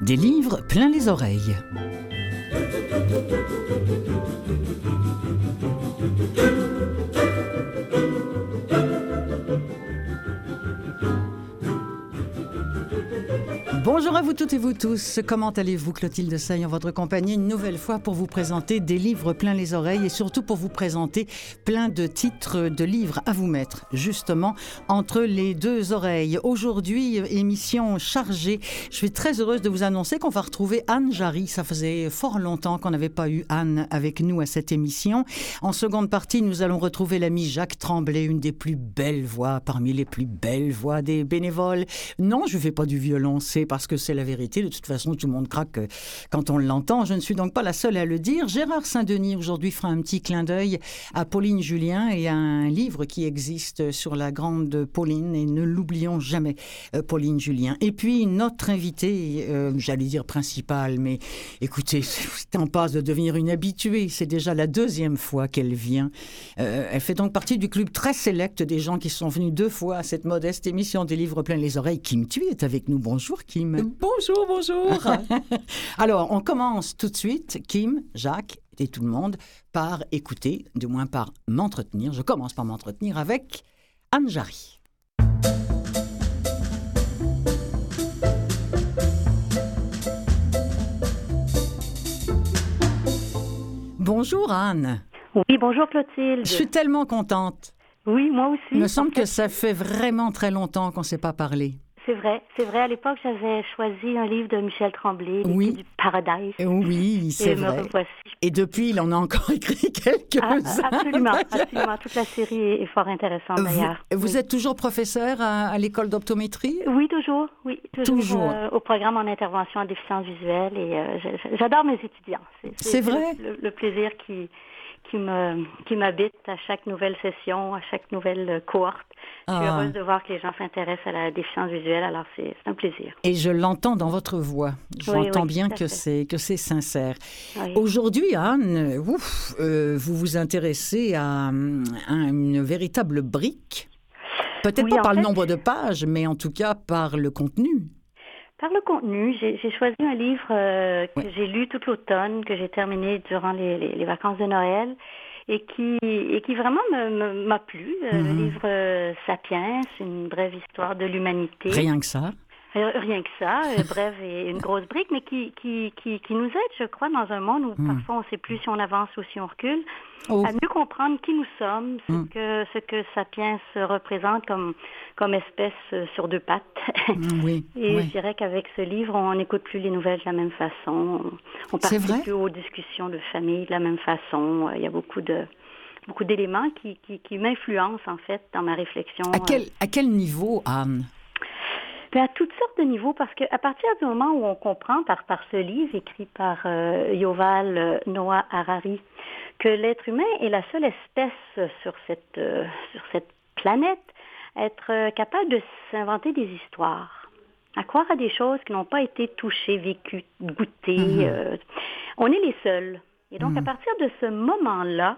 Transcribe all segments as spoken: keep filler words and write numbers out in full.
Des livres plein les oreilles. Bonjour à vous toutes et vous tous. Comment allez-vous? Clotilde Sey en votre compagnie une nouvelle fois pour vous présenter des livres plein les oreilles et surtout pour vous présenter plein de titres de livres à vous mettre justement entre les deux oreilles. Aujourd'hui, émission chargée. Je suis très heureuse de vous annoncer qu'on va retrouver Anne Jarry. Ça faisait fort longtemps qu'on n'avait pas eu Anne avec nous à cette émission. En seconde partie, nous allons retrouver l'ami Jacques Tremblay, une des plus belles voix, parmi les plus belles voix des bénévoles. Non, je ne fais pas du violon, c'est parce que c'est la vérité. De toute façon, tout le monde craque quand on l'entend. Je ne suis donc pas la seule à le dire. Gérard Saint-Denis, aujourd'hui, fera un petit clin d'œil à Pauline Julien et à un livre qui existe sur la grande Pauline, et ne l'oublions jamais, euh, Pauline Julien. Et puis, notre invitée, euh, j'allais dire principale, mais écoutez, c'est en passe de devenir une habituée. C'est déjà la deuxième fois qu'elle vient. Euh, elle fait donc partie du club très sélect des gens qui sont venus deux fois à cette modeste émission des livres plein les oreilles. Kim Thuy est avec nous. Bonjour, Kim. Bonjour, bonjour. Alors, on commence tout de suite, Kim, Jacques et tout le monde, par écouter, du moins par m'entretenir. Je commence par m'entretenir avec Anne Jarry. Bonjour Anne. Oui, bonjour Clotilde. Je suis tellement contente. Oui, moi aussi. Il me semble que ça fait vraiment très longtemps qu'on ne s'est pas parlé. C'est vrai, c'est vrai. À l'époque, j'avais choisi un livre de Michel Tremblay, oui. du Paradise. Oui, c'est et vrai. Me revoici. Et depuis, il en a encore écrit quelques-uns. Ah, absolument, absolument. Toute la série est fort intéressante d'ailleurs. Vous, vous oui. êtes toujours professeur à, à l'école d'optométrie? Oui, toujours. Oui, toujours. toujours. Euh, au programme en intervention en déficience visuelle et euh, j'adore mes étudiants. C'est, c'est, c'est vrai. Le, le, le plaisir qui qui me qui m'habite à chaque nouvelle session, à chaque nouvelle cohorte. Je suis ah. heureuse de voir que les gens s'intéressent à la déficience visuelle, alors c'est, c'est un plaisir. Et je l'entends dans votre voix. J'entends oui, oui, bien que c'est, que c'est sincère. Oui. Aujourd'hui, Anne, ouf, euh, vous vous intéressez à, à une véritable brique. Peut-être oui, pas par fait, le nombre de pages, mais en tout cas par le contenu. Par le contenu, j'ai, j'ai choisi un livre euh, que oui. j'ai lu tout l'automne, que j'ai terminé durant les, les, les vacances de Noël. Et qui, et qui vraiment me, me, m'a plu. Mm-hmm. Le livre euh, Sapiens, une brève histoire de l'humanité. Rien que ça. Euh, rien que ça, euh, brève et une grosse brique, mais qui, qui, qui, qui nous aide, je crois, dans un monde où mm. parfois on ne sait plus si on avance ou si on recule, oh. à mieux comprendre qui nous sommes, ce, mm. que, ce que Sapiens représente comme, comme espèce sur deux pattes. Oui, et oui. je dirais qu'avec ce livre, on n'écoute plus les nouvelles de la même façon, on participe plus aux discussions de famille de la même façon. Il y a beaucoup de... beaucoup d'éléments qui, qui, qui m'influencent, en fait, dans ma réflexion. À quel, à quel niveau, Anne? Bien, à toutes sortes de niveaux, parce qu'à partir du moment où on comprend, par, par ce livre écrit par euh, Yuval euh, Noah Harari, que l'être humain est la seule espèce sur cette, euh, sur cette planète à être euh, capable de s'inventer des histoires, à croire à des choses qui n'ont pas été touchées, vécues, goûtées. Mm-hmm. Euh, on est les seuls. Et donc, mm-hmm. à partir de ce moment-là,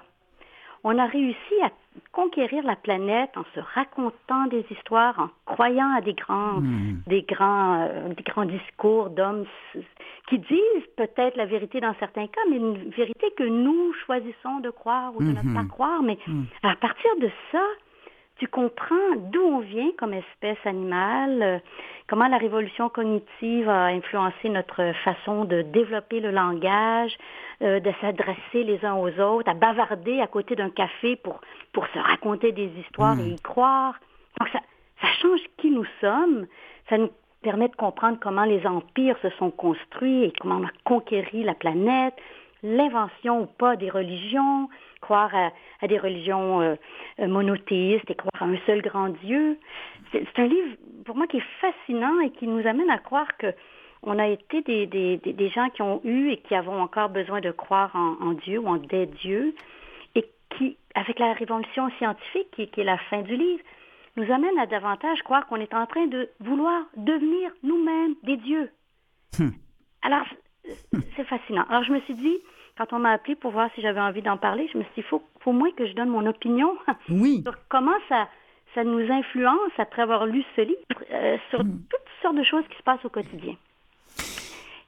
on a réussi à conquérir la planète en se racontant des histoires, en croyant à des grands, mmh. des grands, euh, des grands discours d'hommes qui disent peut-être la vérité dans certains cas, mais une vérité que nous choisissons de croire ou de mmh. ne pas croire. Mais mmh. à partir de ça, tu comprends d'où on vient comme espèce animale, euh, comment la révolution cognitive a influencé notre façon de développer le langage, euh, de s'adresser les uns aux autres, à bavarder à côté d'un café pour, pour se raconter des histoires mmh. et y croire. Donc ça, ça change qui nous sommes, ça nous permet de comprendre comment les empires se sont construits et comment on a conquéri la planète, l'invention ou pas des religions, croire à, à des religions euh, monothéistes et croire à un seul grand Dieu. C'est, c'est un livre, pour moi, qui est fascinant et qui nous amène à croire que on a été des, des, des, des gens qui ont eu et qui avons encore besoin de croire en, en Dieu ou en des dieux, et qui, avec la révolution scientifique, qui, qui est la fin du livre, nous amène à davantage croire qu'on est en train de vouloir devenir nous-mêmes des dieux. Hum. Alors, c'est fascinant. Alors, je me suis dit, quand on m'a appelé pour voir si j'avais envie d'en parler, je me suis dit, il faut, faut au moins que je donne mon opinion oui. sur comment ça, ça nous influence, après avoir lu ce livre, euh, sur mmh. toutes sortes de choses qui se passent au quotidien.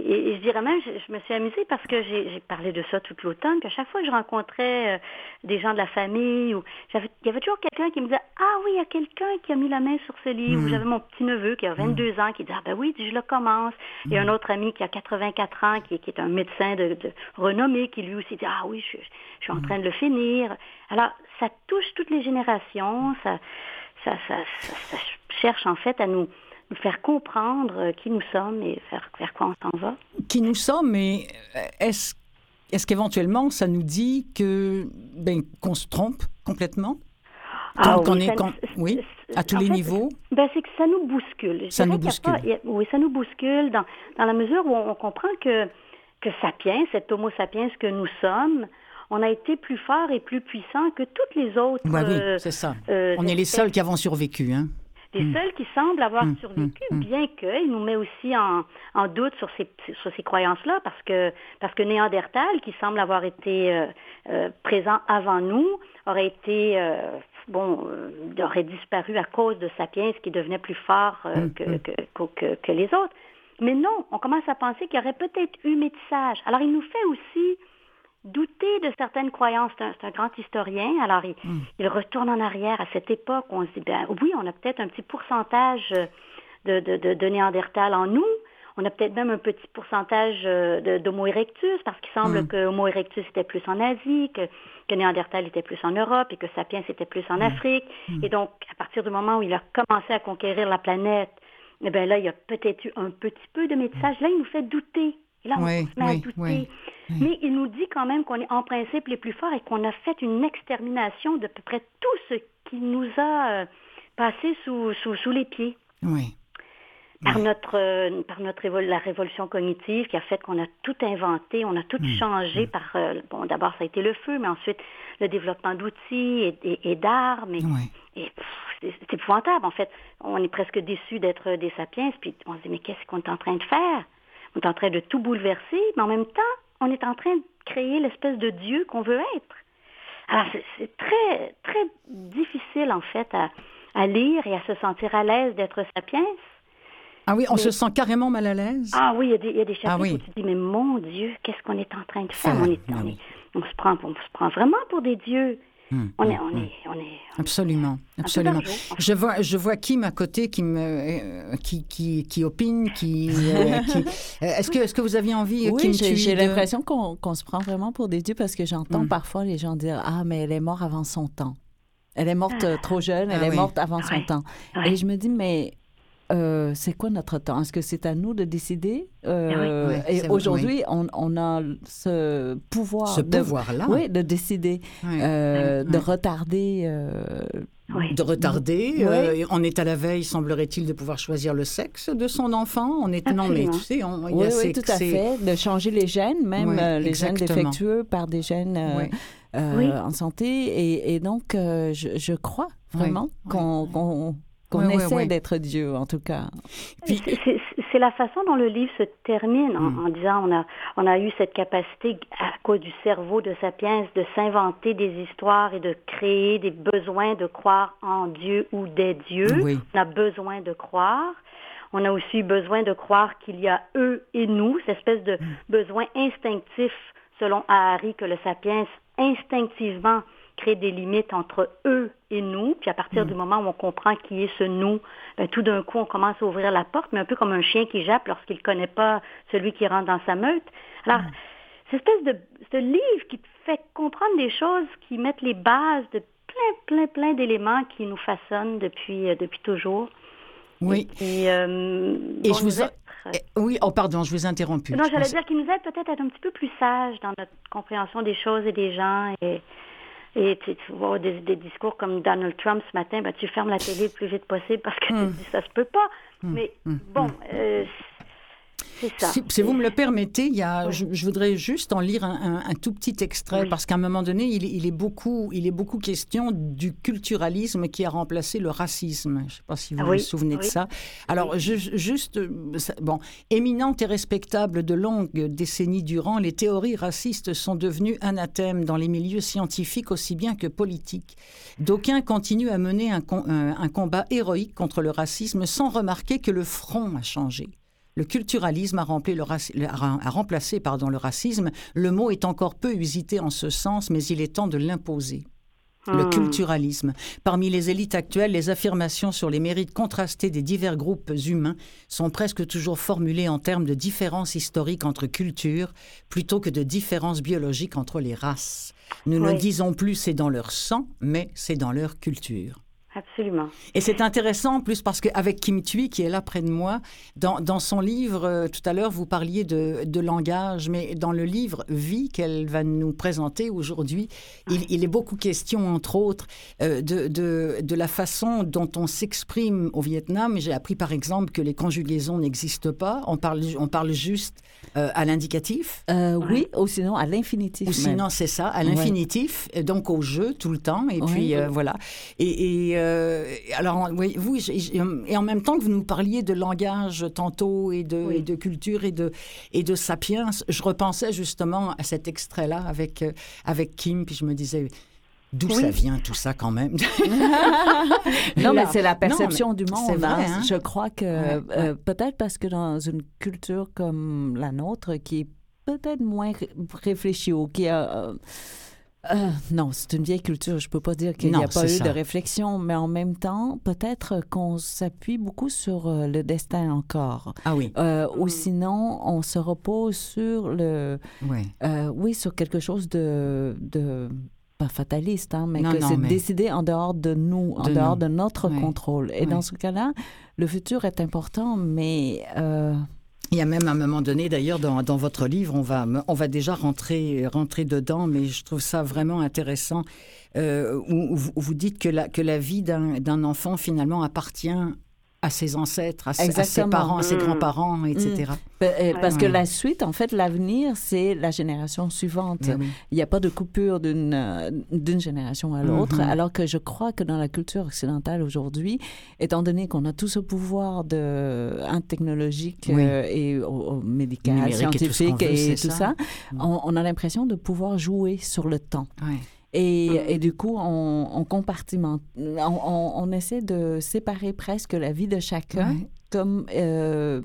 et, et je dirais même, je, je me suis amusée parce que j'ai, j'ai parlé de ça toute l'automne, qu'à chaque fois que je rencontrais euh, des gens de la famille, ou j'avais, il y avait toujours quelqu'un qui me disait « Ah oui, il y a quelqu'un qui a mis la main sur ce livre. Mmh. » J'avais mon petit-neveu qui a vingt-deux mmh. ans qui dit « Ah ben oui, je le commence. Mmh. » Et un autre ami qui a quatre-vingt-quatre ans, qui, qui est un médecin de, de renommé, qui lui aussi dit « Ah oui, je, je suis en mmh. train de le finir. » Alors, ça touche toutes les générations, ça, ça, ça, ça, ça cherche en fait à nous... nous faire comprendre qui nous sommes et faire, vers quoi on s'en va. Qui nous sommes, mais est-ce, est-ce qu'éventuellement, ça nous dit que, ben, qu'on se trompe complètement? Ah, qu'on, oui, est, ça, qu'on, oui, à tous les fait, niveaux? Ben, c'est que ça nous bouscule. Ça nous bouscule. Pas, a, oui, ça nous bouscule dans, dans la mesure où on, on comprend que, que Sapiens, cet Homo sapiens que nous sommes, on a été plus fort et plus puissant que toutes les autres. Ben, oui, euh, c'est ça. Euh, on est les seuls qui avons survécu, hein? Les mmh. seuls qui semblent avoir mmh. survécu, mmh. bien qu'il nous met aussi en, en doute sur ces, sur ces croyances-là, parce que, parce que Néandertal, qui semble avoir été euh, euh, présent avant nous, aurait été, euh, bon, euh, aurait disparu à cause de Sapiens, qui devenait plus fort euh, mmh. que, que, que, que, que les autres. Mais non, on commence à penser qu'il y aurait peut-être eu métissage. Alors, il nous fait aussi douter de certaines croyances. C'est un, c'est un grand historien. Alors, il, mm. il retourne en arrière à cette époque où on se dit, ben oui, on a peut-être un petit pourcentage de, de, de, de Néandertal en nous. On a peut-être même un petit pourcentage de, d'Homo erectus, parce qu'il semble mm. que Homo erectus était plus en Asie, que, que Néandertal était plus en Europe et que Sapiens était plus en mm. Afrique. Mm. Et donc, à partir du moment où il a commencé à conquérir la planète, eh bien là, il y a peut-être eu un petit peu de métissage. Là, il nous fait douter. Et là, on oui, se met oui, à douter. Oui, oui. Mais il nous dit quand même qu'on est en principe les plus forts et qu'on a fait une extermination de à peu près tout ce qui nous a euh, passé sous, sous, sous les pieds. Oui. Par oui. notre, euh, par notre évol- la révolution cognitive qui a fait qu'on a tout inventé, on a tout mmh. changé mmh. par... Euh, bon, d'abord, ça a été le feu, mais ensuite, le développement d'outils et, et, et d'armes. Et, oui. et pff, c'est, c'est épouvantable, en fait. On est presque déçus d'être des sapiens, puis on se dit, mais qu'est-ce qu'on est en train de faire? On est en train de tout bouleverser, mais en même temps, on est en train de créer l'espèce de Dieu qu'on veut être. Alors, c'est, c'est très, très difficile, en fait, à, à lire et à se sentir à l'aise d'être sapiens. Ah oui, on mais... se sent carrément mal à l'aise? Ah oui, il y a des, il y a des chapitres ah oui. où tu te dis, mais mon Dieu, qu'est-ce qu'on est en train de faire? Ah, on, est, on, oui. est, on, se prend, on se prend vraiment pour des dieux. Hum, on, hum, est, on, hum. est, on est... Absolument, absolument. Je vois, je vois Kim à côté qui, me, euh, qui, qui, qui opine, qui... Euh, qui... Est-ce, que, est-ce que vous aviez envie, oui, Kim, j'ai, j'ai de... l'impression qu'on, qu'on se prend vraiment pour des dieux parce que j'entends hum. parfois les gens dire « Ah, mais elle est morte avant son temps. Elle est morte ah. trop jeune, elle ah, est oui. morte avant ah, son oui. temps. Oui. » Et je me dis « Mais... » Euh, c'est quoi notre temps? Est-ce que c'est à nous de décider? Euh, oui, oui, et aujourd'hui, oui. on, on a ce pouvoir. Ce de, pouvoir-là. Oui, de décider, oui. Euh, oui. de retarder. Euh, oui. De retarder. Oui. Euh, on est à la veille, semblerait-il, de pouvoir choisir le sexe de son enfant. On est non, mais tu sais, on, oui, il y a oui, ces, tout à ces... fait. De changer les gènes, même oui, euh, les exactement. gènes défectueux par des gènes euh, oui. euh, oui. en santé. Et, et donc, euh, je, je crois vraiment oui. qu'on, oui. qu'on qu'on oui, essaie oui, oui. d'être Dieu, en tout cas. Puis... C'est, c'est, c'est la façon dont le livre se termine, en, mm. en disant on a, on a eu cette capacité, à cause du cerveau de Sapiens, de s'inventer des histoires et de créer des besoins de croire en Dieu ou des dieux. Oui. On a besoin de croire. On a aussi besoin de croire qu'il y a eux et nous, cette espèce de mm. besoin instinctif, selon Harari, que le Sapiens, instinctivement, crée des limites entre eux et nous, puis à partir mmh. du moment où on comprend qui est ce nous, ben, tout d'un coup, on commence à ouvrir la porte, mais un peu comme un chien qui jappe lorsqu'il ne connaît pas celui qui rentre dans sa meute. Alors, mmh. cette espèce de ce livre qui te fait comprendre des choses qui mettent les bases de plein, plein, plein d'éléments qui nous façonnent depuis, euh, depuis toujours. Oui. Et, et, euh, et bon, je vous... A... Oui, oh pardon, je vous ai interrompu. Non, j'allais pense... dire qu'il nous aide peut-être à être un petit peu plus sages dans notre compréhension des choses et des gens, et Et tu, tu vois des, des discours comme Donald Trump ce matin, ben, tu fermes la télé le plus vite possible parce que mm. tu dis ça se peut pas. Mm. Mais mm. bon, euh, c'est ça. Si, si vous me le permettez, il y a, oui. je, je voudrais juste en lire un, un, un tout petit extrait oui. parce qu'à un moment donné, il, il, est beaucoup, il est beaucoup question du culturalisme qui a remplacé le racisme. Je ne sais pas si vous oui. vous souvenez oui. de ça. Alors, oui. je, juste, bon, éminente et respectable de longues décennies durant, les théories racistes sont devenues anathèmes dans les milieux scientifiques aussi bien que politiques. D'aucuns continuent à mener un, un, un combat héroïque contre le racisme sans remarquer que le front a changé. Le culturalisme a, rempli le raci- a, a remplacé pardon, le racisme. Le mot est encore peu usité en ce sens, mais il est temps de l'imposer. Le mmh. culturalisme. Parmi les élites actuelles, les affirmations sur les mérites contrastés des divers groupes humains sont presque toujours formulées en termes de différences historiques entre cultures, plutôt que de différences biologiques entre les races. Nous oui. ne disons plus c'est dans leur sang, mais c'est dans leur culture. Absolument. Et c'est intéressant en plus parce qu'avec Kim Thuy, qui est là près de moi, dans, dans son livre, euh, tout à l'heure, vous parliez de, de langage, mais dans le livre « Vie » qu'elle va nous présenter aujourd'hui, il, il est beaucoup question, entre autres, euh, de, de, de la façon dont on s'exprime au Vietnam. J'ai appris, par exemple, que les conjugaisons n'existent pas. On parle, on parle juste euh, à l'indicatif. Euh, oui, ou sinon à l'infinitif. Ou sinon, même. C'est ça, à l'infinitif, ouais. Donc au jeu, tout le temps. Et ouais. puis, euh, voilà. Et... et euh, Euh, alors, oui, vous, et en même temps que vous nous parliez de langage tantôt et de, oui. et de culture et de, et de sapiens, je repensais justement à cet extrait-là avec, avec Kim, puis je me disais... D'où oui. ça vient tout ça quand même? Non, mais c'est la perception non, du monde. C'est vrai, hein? Je crois que ouais, ouais. Euh, peut-être parce que dans une culture comme la nôtre, qui est peut-être moins réfléchie ou qui a... Euh, Euh, non, c'est une vieille culture. Je ne peux pas dire qu'il n'y a pas eu ça. de réflexion, mais en même temps, peut-être qu'on s'appuie beaucoup sur euh, le destin encore. Ah oui. Euh, mmh. Ou sinon, on se repose sur le... Oui, euh, oui sur quelque chose de... de pas fataliste, hein, mais non, que non, c'est mais... décidé en dehors de nous, en de dehors nous. de notre oui. contrôle. Et oui. dans ce cas-là, le futur est important, mais... Euh, Il y a même à un moment donné, d'ailleurs, dans, dans votre livre, on va, on va déjà rentrer, rentrer dedans, mais je trouve ça vraiment intéressant, euh, où, où vous dites que la, que la vie d'un, d'un enfant, finalement, appartient à ses ancêtres, à, à ses parents, à ses mmh. grands-parents, et cetera. Mmh. Parce que la suite, en fait, l'avenir, c'est la génération suivante. Oui. Il n'y a pas de coupure d'une, d'une génération à l'autre, mmh. alors que je crois que dans la culture occidentale aujourd'hui, étant donné qu'on a tout ce pouvoir de, hein, technologique oui. euh, et au, au médical, numérique scientifique et tout, et tout ça, ça mmh. on, on a l'impression de pouvoir jouer sur le temps. Oui. Et, mmh. et du coup, on, on compartimente, on, on, on essaie de séparer presque la vie de chacun, ouais. comme euh,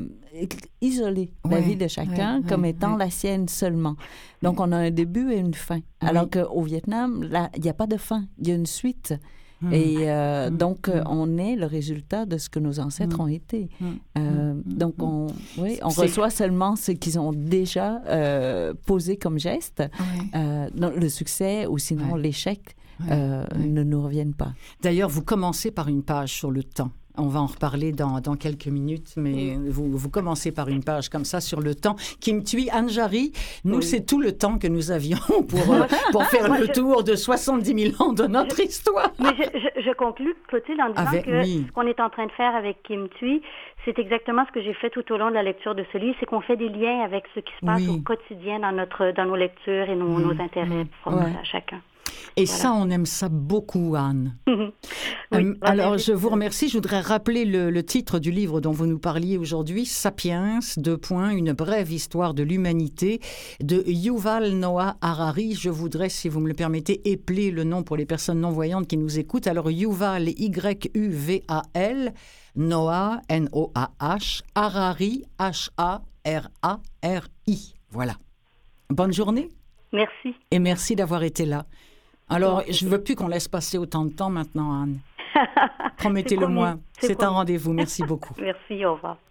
isoler ouais. la vie de chacun ouais. comme ouais. étant ouais. la sienne seulement. Donc, on a un début et une fin. Oui. Alors qu'au Vietnam, il n'y a pas de fin, il y a une suite. Mmh. Et euh, mmh. donc, mmh. on est le résultat de ce que nos ancêtres mmh. ont été. Mmh. Euh, mmh. Donc, on, oui, on reçoit seulement ce qu'ils ont déjà euh, posé comme geste. Ouais. Euh, le succès ou sinon ouais. l'échec ouais. Euh, ouais. ne nous reviennent pas. D'ailleurs, vous commencez par une page sur le temps. On va en reparler dans, dans quelques minutes, mais vous, vous commencez par une page comme ça sur le temps. Kim Thuy, Anne Jarry, nous, oui. c'est tout le temps que nous avions pour, euh, pour faire Moi, le je... tour de soixante-dix mille ans de notre je... histoire. Mais je, je, je conclus, Clotilde, en disant avec, que oui. ce qu'on est en train de faire avec Kim Thuy, c'est exactement ce que j'ai fait tout au long de la lecture de ce livre, c'est qu'on fait des liens avec ce qui se passe oui. au quotidien dans, notre, dans nos lectures et nos, mmh. nos intérêts propres ouais. à chacun. Et voilà. ça, on aime ça beaucoup, Anne. oui, euh, alors, je vous remercie. Je voudrais rappeler le, le titre du livre dont vous nous parliez aujourd'hui, « Sapiens, deux points, une brève histoire de l'humanité » de Yuval Noah Harari. Je voudrais, si vous me le permettez, épeler le nom pour les personnes non-voyantes qui nous écoutent. Alors, Yuval, Y U V A L, Noah, N O A H, Harari, H A R A R I. Voilà. Bonne journée. Merci. Et merci d'avoir été là. Alors, je ne veux plus qu'on laisse passer autant de temps maintenant, Anne. Promettez-le-moi. C'est, c'est un rendez-vous. Merci beaucoup. Merci, au revoir.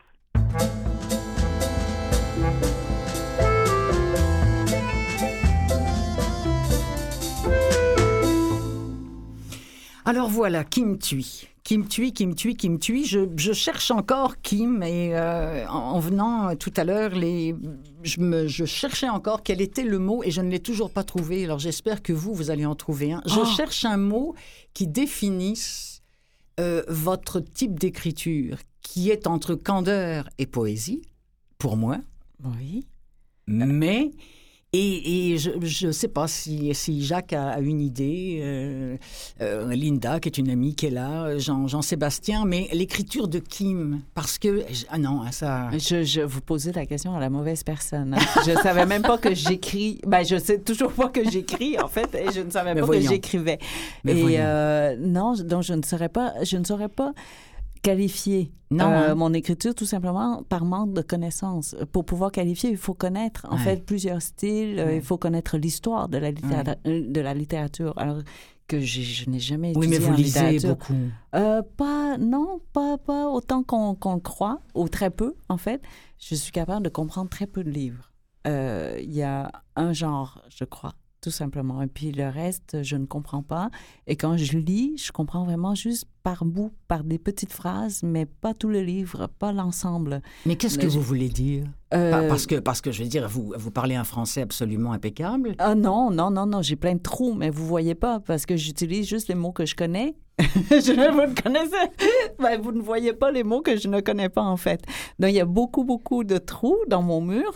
Alors voilà, Kim Thuy. Kim Thuy, Kim Thuy, Kim Thuy. Je, je cherche encore Kim et euh, en, en venant tout à l'heure, les, je, me, je cherchais encore quel était le mot et je ne l'ai toujours pas trouvé. Alors j'espère que vous, vous allez en trouver un. Je oh. cherche un mot qui définisse euh, votre type d'écriture, qui est entre candeur et poésie, pour moi. Oui. Mais... Et, et je ne sais pas si, si Jacques a, a une idée, euh, euh, Linda, qui est une amie qui est là, Jean, Jean-Sébastien, mais l'écriture de Kim, parce que... Ah non, ça... Je, je vous posais la question à la mauvaise personne. Hein. Je ne savais même pas que j'écris. Ben, je ne sais toujours pas que j'écris, en fait, et je ne savais mais pas voyons. que j'écrivais. Mais et euh, non, donc je ne saurais pas... Je ne saurais pas qualifier non, euh, hein. mon écriture tout simplement par manque de connaissances. Pour pouvoir qualifier, il faut connaître en ouais. fait plusieurs styles. Ouais. Il faut connaître l'histoire de la, littéra- ouais. de la littérature. Alors que je, je n'ai jamais étudié oui, mais vous en lisez littérature. beaucoup. Euh, pas, non, pas, pas autant qu'on, qu'on le croit, ou très peu en fait. Je suis capable de comprendre très peu de livres. Euh, il y a un genre, je crois, tout simplement. Et puis le reste, je ne comprends pas. Et quand je lis, je comprends vraiment juste par bout, par des petites phrases, mais pas tout le livre, pas l'ensemble. Mais qu'est-ce que je... vous voulez dire? Euh... Parce que, parce que, je veux dire, vous, vous parlez un français absolument impeccable. Ah non, non, non, non, j'ai plein de trous, mais vous voyez pas, parce que j'utilise juste les mots que je connais. je, vous ne connaissez, ben, vous ne voyez pas les mots que je ne connais pas, en fait. Donc, il y a beaucoup, beaucoup de trous dans mon mur,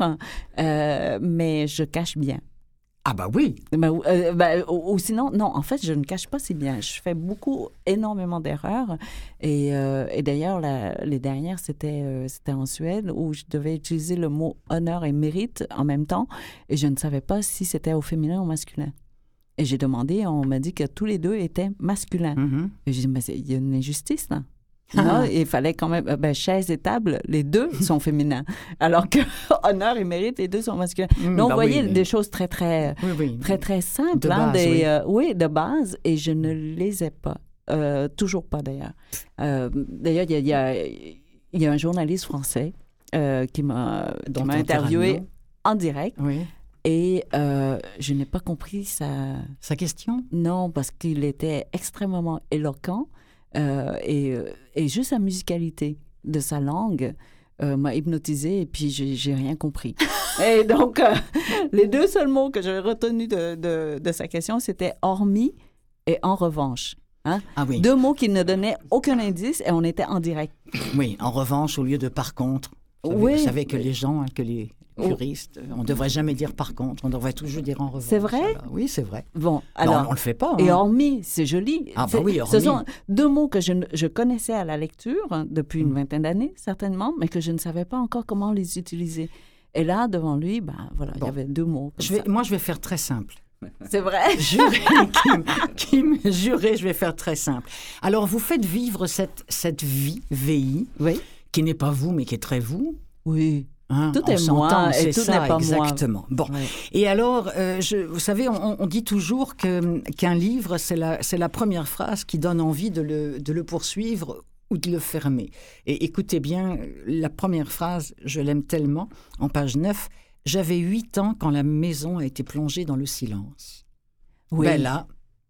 euh, mais je cache bien. Ah bah oui. Ben, euh, ben, ou, ou sinon, non, en fait, je ne cache pas si bien. Je fais beaucoup, énormément d'erreurs. Et, euh, et d'ailleurs, la, les dernières, c'était, euh, c'était en Suède, où je devais utiliser le mot honneur et mérite en même temps. Et je ne savais pas si c'était au féminin ou au masculin. Et j'ai demandé, on m'a dit que tous les deux étaient masculins. Mm-hmm. Et j'ai dit, mais il y a une injustice, là. Non, il fallait quand même... Ben, chaise et table, les deux sont féminins. Alors que honneur et mérite, les deux sont masculins. Mmh, Donc, bah vous voyez, oui, des mais... choses très, très, oui, oui. très, très simples. De hein, base, des, oui. Euh, oui, de base. Et je ne les ai pas. Euh, toujours pas, d'ailleurs. Euh, d'ailleurs, il y a, y, a, y a un journaliste français euh, qui m'a, qui m'a interviewé en direct. Oui. Et euh, je n'ai pas compris sa... Sa question? Non, parce qu'il était extrêmement éloquent. Euh, et, et juste la musicalité de sa langue euh, m'a hypnotisée et puis j'ai, j'ai rien compris. Et donc, euh, les deux seuls mots que j'avais retenus de, de, de sa question, c'était « hormis » et « en revanche ». Hein? Ah oui. Deux mots qui ne donnaient aucun indice et on était en direct. Oui, en revanche, au lieu de « par contre ». Vous savez, oui. Vous savez que les gens, hein, que les... Juristes, on ne devrait jamais dire par contre, on devrait toujours dire en revanche. C'est vrai? Alors, oui, c'est vrai. Bon, alors... Non, on ne le fait pas. Hein. Et hormis, c'est joli. Ah c'est, bah oui, hormis. Ce sont deux mots que je, je connaissais à la lecture hein, depuis une vingtaine d'années, certainement, mais que je ne savais pas encore comment les utiliser. Et là, devant lui, ben, voilà, bon. Il y avait deux mots. Je vais, moi, je vais faire très simple. C'est vrai? Juré, Kim, Kim, juré, je vais faire très simple. Alors, vous faites vivre cette, cette vie, V I, oui. qui n'est pas vous, mais qui est très vous. Oui. Hein, tout est moi c'est et tout ça, n'est pas exactement. moi. Bon. Ouais. Et alors, euh, je, vous savez, on, on dit toujours que, qu'un livre, c'est la, c'est la première phrase qui donne envie de le, de le poursuivre ou de le fermer. Et écoutez bien, la première phrase, je l'aime tellement, en page neuf, « J'avais huit ans quand la maison a été plongée dans le silence. » Oui. Ben là,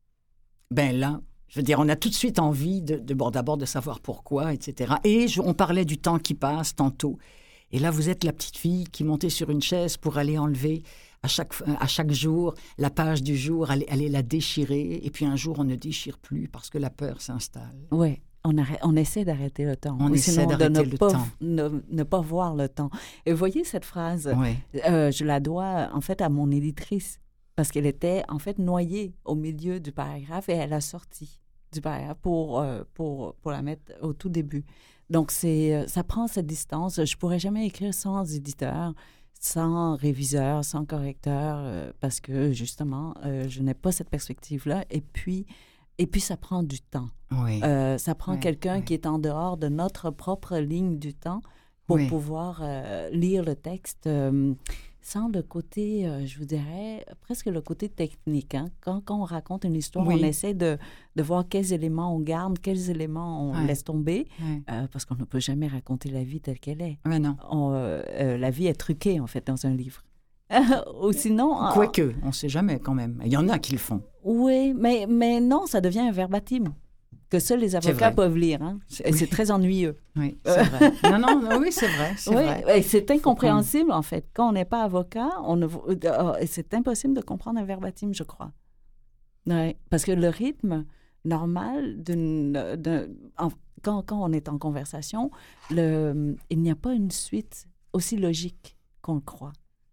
ben là, je veux dire, on a tout de suite envie de, de bon, d'abord de savoir pourquoi, et cetera. Et je, on parlait du temps qui passe tantôt. Et là, vous êtes la petite fille qui montait sur une chaise pour aller enlever à chaque, à chaque jour la page du jour, aller, aller la déchirer. Et puis un jour, on ne déchire plus parce que la peur s'installe. Oui, on, arrête, on essaie d'arrêter le temps. On Ou essaie sinon d'arrêter de ne le pas, temps. Ne, ne pas voir le temps. Et vous voyez cette phrase, ouais. euh, je la dois en fait à mon éditrice parce qu'elle était en fait noyée au milieu du paragraphe et elle a sorti du paragraphe pour, euh, pour, pour la mettre au tout début. Donc, c'est, ça prend cette distance. Je ne pourrais jamais écrire sans éditeur, sans réviseur, sans correcteur, euh, parce que, justement, euh, je n'ai pas cette perspective-là. Et puis, et puis ça prend du temps. Oui. Euh, ça prend oui, quelqu'un oui. qui est en dehors de notre propre ligne du temps pour oui. pouvoir euh, lire le texte euh, sans le côté, euh, je vous dirais, presque le côté technique. Hein? Quand, quand on raconte une histoire, oui. on essaie de, de voir quels éléments on garde, quels éléments on ouais. laisse tomber, ouais. euh, parce qu'on ne peut jamais raconter la vie telle qu'elle est. Mais non. On, euh, euh, la vie est truquée, en fait, dans un livre. Ou sinon... Quoique, on ne sait jamais quand même. Il y en a qui le font. Oui, mais, mais non, ça devient un verbatim que seuls les avocats peuvent lire. Hein? C'est, oui. c'est très ennuyeux. Oui, c'est vrai. Non, non, non, oui, c'est vrai. C'est, oui, vrai. Et c'est incompréhensible, en fait. Quand on n'est pas avocat, on ne, c'est impossible de comprendre un verbatim, je crois. Ouais, parce que le rythme normal, d'une, d'un, en, quand, quand on est en conversation, le, il n'y a pas une suite aussi logique qu'on le croit.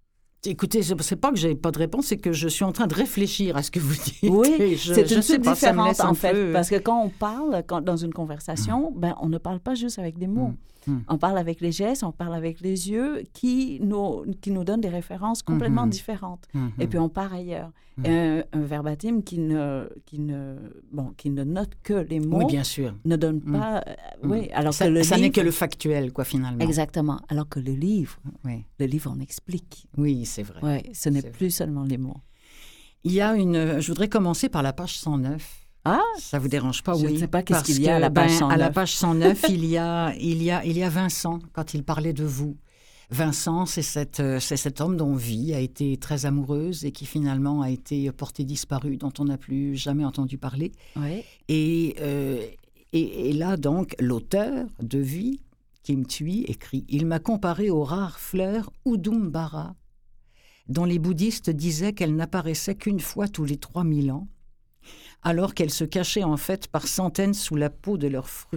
Écoutez, je ne sais pas que je n'ai pas de réponse, c'est que je suis en train de réfléchir à ce que vous dites. Oui, je, c'est je une sais toute pas, ça me différente, laisse un en fait, peu... parce que quand on parle quand, dans une conversation, mmh. ben, on ne parle pas juste avec des mots. Mmh. On parle avec les gestes, on parle avec les yeux qui nous, qui nous donnent des références complètement mmh. différentes. Mmh. Et puis, on part ailleurs. Mmh. Un, un verbatim qui ne, qui, ne, bon, qui ne note que les mots oui, bien sûr. ne donne pas... Mmh. Oui, alors ça, que le ça livre, n'est que le factuel, quoi, finalement. Exactement. Alors que le livre, oui. le livre, on explique. Oui, c'est vrai. Oui, ce n'est c'est plus vrai. seulement les mots. Il y a une... Je voudrais commencer par la page cent neuf. Ah, ça vous dérange pas, je oui? Je ne sais pas qu'est-ce qu'il y a que, à la page cent neuf. Ben, à la page cent neuf, il y a, il y a, il y a Vincent, quand il parlait de vous. Vincent, c'est, cette, c'est cet homme dont Vie a été très amoureuse et qui finalement a été porté disparu, dont on n'a plus jamais entendu parler. Oui. Et, euh, et, et là, donc, l'auteur de Vie, Kim Thuy, écrit « Il m'a comparé aux rares fleurs Udumbara, dont les bouddhistes disaient qu'elles n'apparaissaient qu'une fois tous les trois mille ans, alors qu'elles se cachaient en fait par centaines sous la peau de leurs fruits. »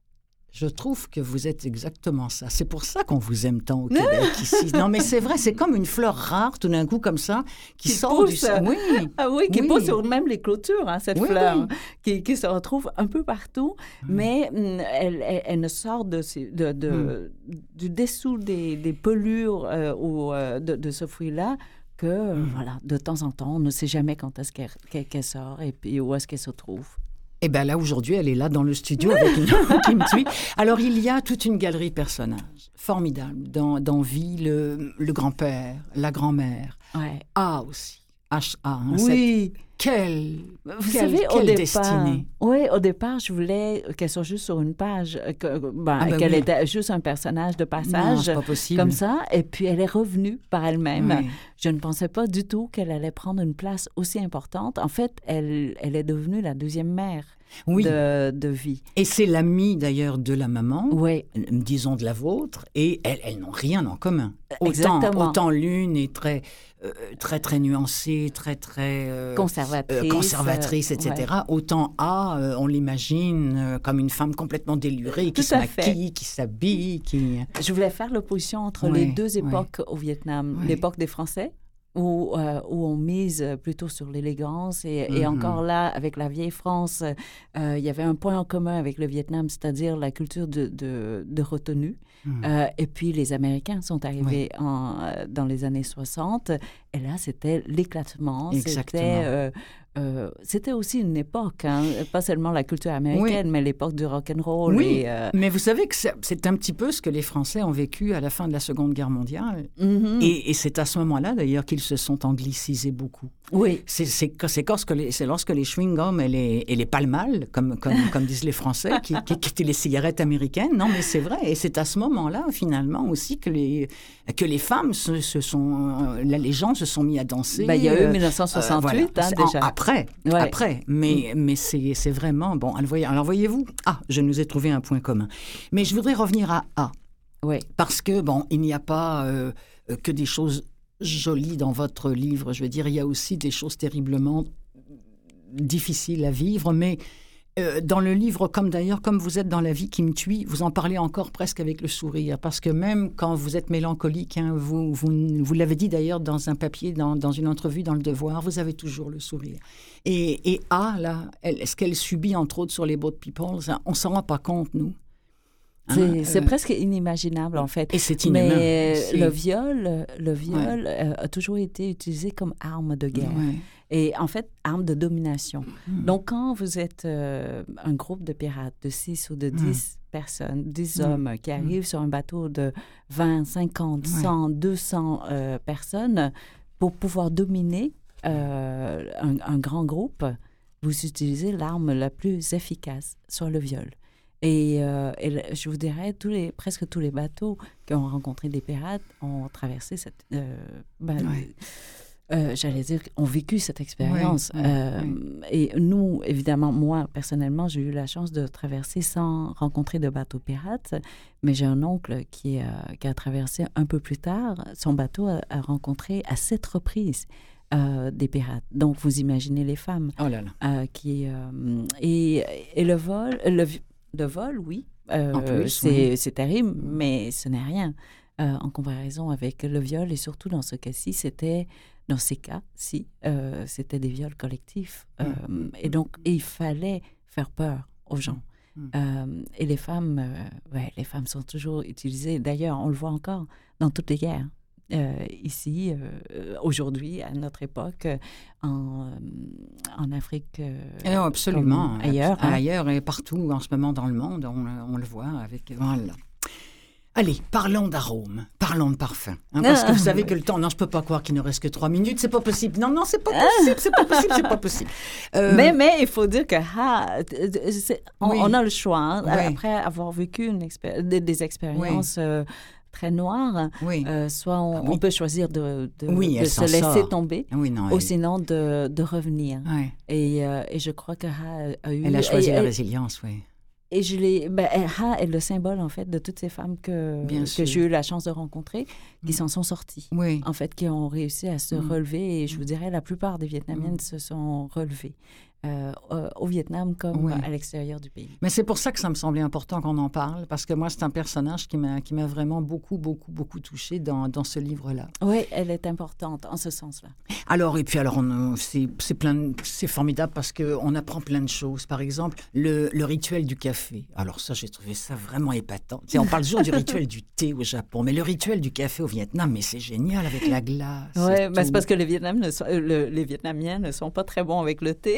Je trouve que vous êtes exactement ça. C'est pour ça qu'on vous aime tant au Québec, ici. Non, mais c'est vrai, c'est comme une fleur rare, tout d'un coup, comme ça, qui, qui sort pousse, du... Oui, ah oui, qui oui. pousse sur même les clôtures, hein, cette oui, fleur, oui. Qui, qui se retrouve un peu partout, mmh. mais elle, elle, elle ne sort de, de, de, mmh. du dessous des, des pelures euh, ou, euh, de, de ce fruit-là que, mmh. voilà, de temps en temps, on ne sait jamais quand est-ce qu'elle, qu'elle, qu'elle sort et puis où est-ce qu'elle se trouve. Eh bien là, aujourd'hui, elle est là dans le studio avec une Kim Thuy. Alors, il y a toute une galerie de personnages formidables dans, dans Vie, le, le grand-père, la grand-mère. Ouais. A aussi. H A. Hein, oui. Cette... Quelle, Vous quelle, savez, quelle au départ, destinée. Oui, au départ, je voulais qu'elle soit juste sur une page, que, ben, ah ben qu'elle oui. était juste un personnage de passage. Non, c'est pas possible. Comme ça, et puis elle est revenue par elle-même. Oui. Je ne pensais pas du tout qu'elle allait prendre une place aussi importante. En fait, elle, elle est devenue la deuxième mère. Oui. De, de Vie. Et c'est l'amie d'ailleurs de la maman, oui. disons de la vôtre, et elles, elles n'ont rien en commun. Autant, Exactement. Autant l'une est très, euh, très, très nuancée, très, très... Euh, conservatrice. Euh, conservatrice, et cetera. Ouais. Autant A, euh, on l'imagine euh, comme une femme complètement délurée, qui Tout se maquille, qui s'habille, qui... Je voulais faire l'opposition entre oui, les deux époques oui. au Vietnam. Oui. L'époque des Français, Où, euh, où on mise plutôt sur l'élégance. Et, mm-hmm. et encore là, avec la vieille France, euh, il y avait un point en commun avec le Vietnam, c'est-à-dire la culture de, de, de retenue. Mm. Euh, et puis, les Américains sont arrivés oui. en, euh, dans les années soixante. Et là, c'était l'éclatement. Exactement. C'était... Euh, Euh, c'était aussi une époque, hein, pas seulement la culture américaine, oui. mais l'époque du rock'n'roll. Oui, et, euh... mais vous savez que c'est, c'est un petit peu ce que les Français ont vécu à la fin de la Seconde Guerre mondiale. Mm-hmm. Et, et c'est à ce moment-là, d'ailleurs, qu'ils se sont anglicisés beaucoup. Oui. C'est, c'est, c'est, lorsque les, c'est lorsque les chewing-gums et les, et les pal-mal, comme, comme, comme disent les Français, qui, qui, qui étaient les cigarettes américaines. Non, mais c'est vrai. Et c'est à ce moment-là, finalement, aussi que les, que les femmes se, se sont... Là, les gens se sont mis à danser. Ben, il y a eu dix-neuf cent soixante-huit, euh, voilà. hein, déjà. En, après, ouais. après. Mais, mm. mais c'est, c'est vraiment... Bon, alors, voyez, alors, voyez-vous, ah, je nous ai trouvé un point commun. Mais je voudrais revenir à A. Oui. Parce que, bon, il n'y a pas euh, que des choses jolies dans votre livre. Je veux dire, il y a aussi des choses terriblement difficiles à vivre, mais... Euh, dans le livre, comme d'ailleurs, comme vous êtes dans La vie qui me tue, vous en parlez encore presque avec le sourire, parce que même quand vous êtes mélancolique, hein, vous, vous, vous l'avez dit d'ailleurs dans un papier, dans, dans une entrevue dans Le Devoir, vous avez toujours le sourire. Et, et A, là, elle, ce qu'elle subit, entre autres, sur les Boat People, ça, on ne s'en rend pas compte, nous. Hein, c'est, euh, c'est presque inimaginable, en fait. Et c'est inhumain. Mais c'est... le viol, le viol ouais. euh, a toujours été utilisé comme arme de guerre. Ouais. Et en fait, arme de domination. Mmh. Donc, quand vous êtes euh, un groupe de pirates de six ou de dix mmh. personnes, dix mmh. hommes qui arrivent mmh. sur un bateau de vingt, cinquante, cent, ouais. deux cents euh, personnes, pour pouvoir dominer euh, un, un grand groupe, vous utilisez l'arme la plus efficace, soit le viol. Et, euh, et je vous dirais, tous les, presque tous les bateaux qui ont rencontré des pirates ont traversé cette... Euh, ben, ouais. Euh, j'allais dire, ont vécu cette expérience. Oui, oui, euh, oui. Et nous, évidemment, moi, personnellement, j'ai eu la chance de traverser sans rencontrer de bateau pirate, mais j'ai un oncle qui, euh, qui a traversé un peu plus tard. Son bateau a, a rencontré à sept reprises euh, des pirates. Donc, vous imaginez les femmes. Oh là là. Euh, qui, euh, et, et le vol, le, le vol, oui, euh, en plus, c'est, oui. c'est terrible, mais ce n'est rien. euh, en comparaison avec le viol. Et surtout, dans ce cas-ci, c'était, dans ces cas-ci, euh, c'était des viols collectifs. Euh, mmh. Et donc, il fallait faire peur aux gens. Mmh. Euh, et les femmes, euh, ouais, les femmes sont toujours utilisées. D'ailleurs, on le voit encore dans toutes les guerres. Euh, ici, euh, aujourd'hui, à notre époque, en, en Afrique, euh, et non, absolument, ailleurs. Hein? Ailleurs et partout en ce moment dans le monde, on, on le voit avec... Voilà. Allez, parlons d'arômes, parlons de parfum. Hein, parce que vous savez que le temps... Non, je ne peux pas croire qu'il ne reste que trois minutes, c'est pas possible. Non, non, c'est pas possible, c'est pas possible, c'est pas possible. Euh... Mais, mais il faut dire que ah, on, oui. on a le choix. Hein, oui. Après avoir vécu une expé- des, des expériences... Oui. Euh, très noire, oui. euh, soit on, ah, oui. on peut choisir de, de, oui, de se laisser sort. tomber, oui, non, ou elle... sinon de, de revenir. Oui. Et, euh, et je crois que Ha a eu... Elle a choisi et, la et, résilience, oui. Et je l'ai... Ben, Ha est le symbole, en fait, de toutes ces femmes que, que j'ai eu la chance de rencontrer, qui mmh. s'en sont sorties. Oui. En fait, qui ont réussi à se mmh. relever. Et je vous dirais, la plupart des Vietnamiennes mmh. se sont relevées. Euh, au Vietnam comme oui. à l'extérieur du pays. Mais c'est pour ça que ça me semblait important qu'on en parle, parce que moi, c'est un personnage qui m'a, qui m'a vraiment beaucoup, beaucoup, beaucoup touchée dans, dans ce livre-là. Oui, elle est importante en ce sens-là. Alors, et puis, alors, on, c'est, c'est, plein, c'est formidable parce qu'on apprend plein de choses. Par exemple, le, le rituel du café. Alors ça, j'ai trouvé ça vraiment épatant. Tu sais, on parle toujours du rituel du thé au Japon, mais le rituel du café au Vietnam, mais c'est génial avec la glace. Oui, mais c'est parce que les, Vietnam ne sont, le, les Vietnamiens ne sont pas très bons avec le thé.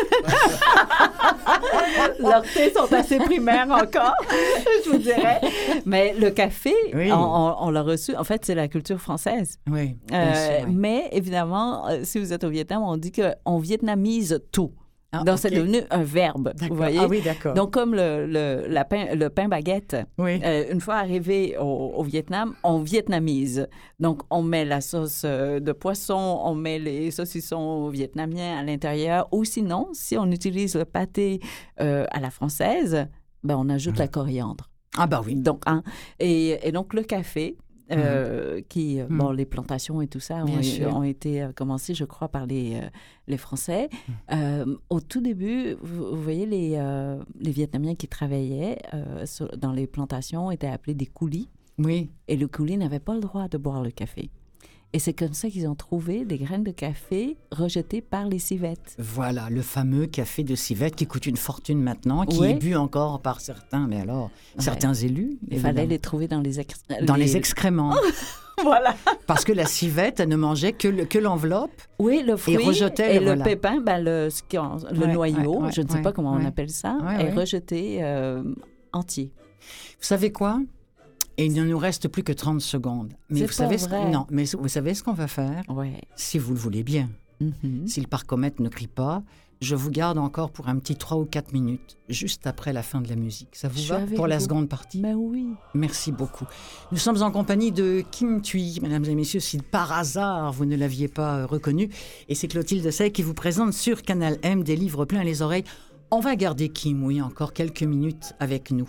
Leurs thés sont assez primaires encore, je vous dirais. Mais le café, oui. on, on, on l'a reçu. En fait, c'est la culture française. Oui. Euh, sûr, oui. Mais évidemment, si vous êtes au Vietnam, on dit qu'on vietnamise tout. Ah, Donc, okay. c'est devenu un verbe, d'accord. Vous voyez? Ah oui, d'accord. Donc, comme le, le, la pain, le pain baguette, oui. euh, une fois arrivé au, au Vietnam, on vietnamise. Donc, on met la sauce de poisson, on met les saucissons vietnamiens à l'intérieur. Ou sinon, si on utilise le pâté euh, à la française, ben, on ajoute mmh. la coriandre. Ah ben oui. Donc, hein, et, et donc, le café... Euh, mmh. qui, mmh. bon, les plantations et tout ça ont, ont été euh, commencées, je crois, par les, euh, les Français. Mmh. Euh, au tout début, vous, vous voyez, les, euh, les Vietnamiens qui travaillaient euh, sur, dans les plantations étaient appelés des coulis. Oui. Et le coulis n'avait pas le droit de boire le café. Et c'est comme ça qu'ils ont trouvé des graines de café rejetées par les civettes. Voilà, le fameux café de civette qui coûte une fortune maintenant, qui oui. est bu encore par certains, mais alors, ouais. certains élus. Il évidemment. fallait les trouver dans les... Ex... Dans les, les excréments. Voilà. Parce que la civette, elle ne mangeait que, le, que l'enveloppe. Oui, le fruit et, rejetait, et le, le voilà. pépin, ben le, le ouais, noyau, ouais, ouais, je ne sais ouais, pas comment ouais. on appelle ça, ouais, est ouais. rejeté euh, entier. Vous savez quoi? Et il ne nous reste plus que trente secondes. Mais c'est vous savez vrai. Ce... Non, mais vous savez ce qu'on va faire? Ouais. Si vous le voulez bien. Mm-hmm. Si le parcomètre ne crie pas, je vous garde encore pour un petit trois ou quatre minutes, juste après la fin de la musique. Ça vous je va pour vous. la seconde partie? Mais oui. Merci beaucoup. Nous sommes en compagnie de Kim Thuy, mesdames et messieurs, si par hasard vous ne l'aviez pas reconnu. Et c'est Clotilde Sey qui vous présente sur Canal M des livres plein les oreilles. On va garder Kim, oui, encore quelques minutes avec nous.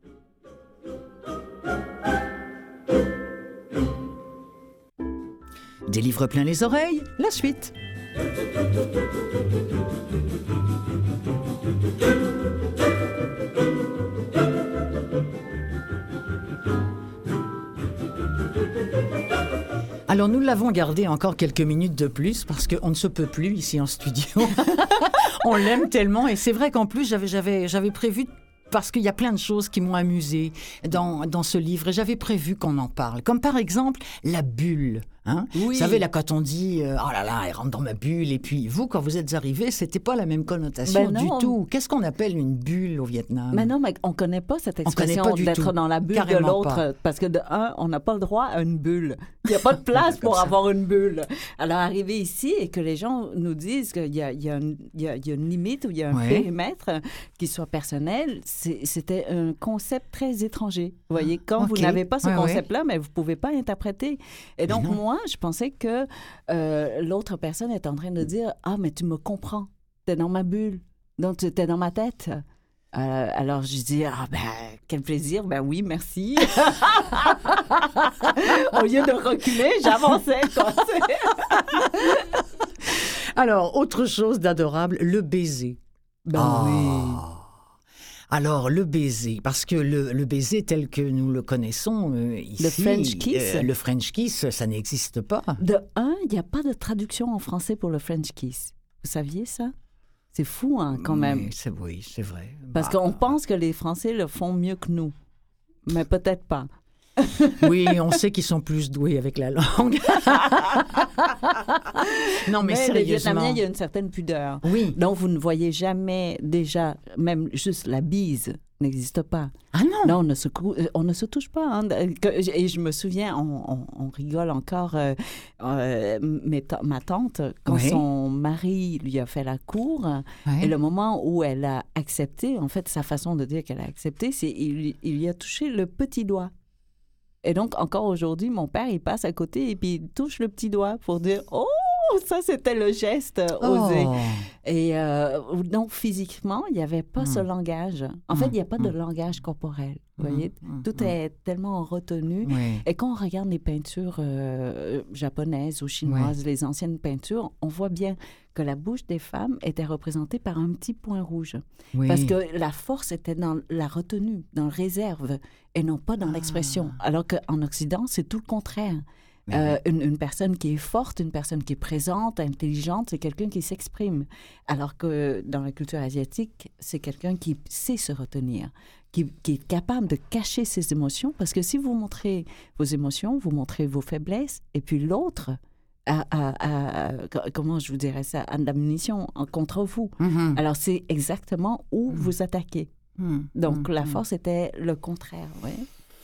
Des livres plein les oreilles, la suite. Alors nous l'avons gardé encore quelques minutes de plus parce qu'on ne se peut plus ici en studio. On l'aime tellement et c'est vrai qu'en plus j'avais, j'avais, j'avais prévu... Parce qu'il y a plein de choses qui m'ont amusée dans, dans ce livre et j'avais prévu qu'on en parle. Comme par exemple la bulle. Hein? Oui. Vous savez, là, quand on dit euh, « Oh là là, elle rentre dans ma bulle », et puis vous, quand vous êtes arrivé, c'était pas la même connotation ben du non. tout. Qu'est-ce qu'on appelle une bulle au Vietnam? Mais non, mais on connaît pas cette expression pas d'être tout. dans la bulle Carrément de l'autre. Pas. Parce que de un, on n'a pas le droit à une bulle. Il n'y a pas de place pour ça. avoir une bulle. Alors, arriver ici et que les gens nous disent qu'il y a, il y a, une, il y a, il y a une limite ou il y a un ouais. périmètre qui soit personnel, c'est, c'était un concept très étranger. Vous voyez, quand okay. vous n'avez pas ce ouais, concept-là, ouais. mais vous ne pouvez pas interpréter. Et donc, moi, je pensais que Euh, l'autre personne est en train de dire « Ah, mais tu me comprends, t'es dans ma bulle, donc tu es dans ma tête. Euh, » Alors, je dis « Ah, ben, quel plaisir, ben oui, merci. » Au lieu de reculer, j'avançais, quoi. Alors, autre chose d'adorable, le baiser. Ben oh. oui. Alors, le baiser, parce que le, le baiser tel que nous le connaissons euh, ici... Le French kiss. Euh, le French kiss, ça n'existe pas. De un, il n'y a pas de traduction en français pour le French kiss. Vous saviez ça? C'est fou, hein, quand même. Oui, c'est, oui, c'est vrai. Parce bah, qu'on pense que les Français le font mieux que nous. Mais peut-être pas. Oui, on sait qu'ils sont plus doués avec la langue. Non, mais, mais sérieusement... les Vietnamiens, il y a une certaine pudeur. Oui. Donc, vous ne voyez jamais déjà, même juste la bise n'existe pas. Ah non? Non, on ne se, on ne se touche pas. Hein. Et je me souviens, on, on, on rigole encore, euh, euh, ma tante, quand oui. son mari lui a fait la cour, oui. et le moment où elle a accepté, en fait, sa façon de dire qu'elle a accepté, c'est qu'il il lui a touché le petit doigt. Et donc, encore aujourd'hui, mon père, il passe à côté et puis il touche le petit doigt pour dire « Oh, ça, c'était le geste osé. Oh. » Et euh, donc, physiquement, il n'y avait pas mmh. ce langage. En mmh. fait, il n'y a pas mmh. de langage corporel. Vous mmh. voyez, mmh. tout mmh. est tellement retenu. Oui. Et quand on regarde les peintures euh, japonaises ou chinoises, oui. les anciennes peintures, on voit bien que la bouche des femmes était représentée par un petit point rouge. Oui. Parce que la force était dans la retenue, dans la réserve, et non pas dans ah. l'expression. Alors qu'en Occident, c'est tout le contraire. Euh, une, une personne qui est forte, une personne qui est présente, intelligente, c'est quelqu'un qui s'exprime. Alors que dans la culture asiatique, c'est quelqu'un qui sait se retenir, qui, qui est capable de cacher ses émotions. Parce que si vous montrez vos émotions, vous montrez vos faiblesses, et puis l'autre a, a, a, comment je vous dirais ça, a de la munition contre vous. Mm-hmm. Alors c'est exactement où mm. vous attaquez. Mm. Donc mm. la force était le contraire. Ouais.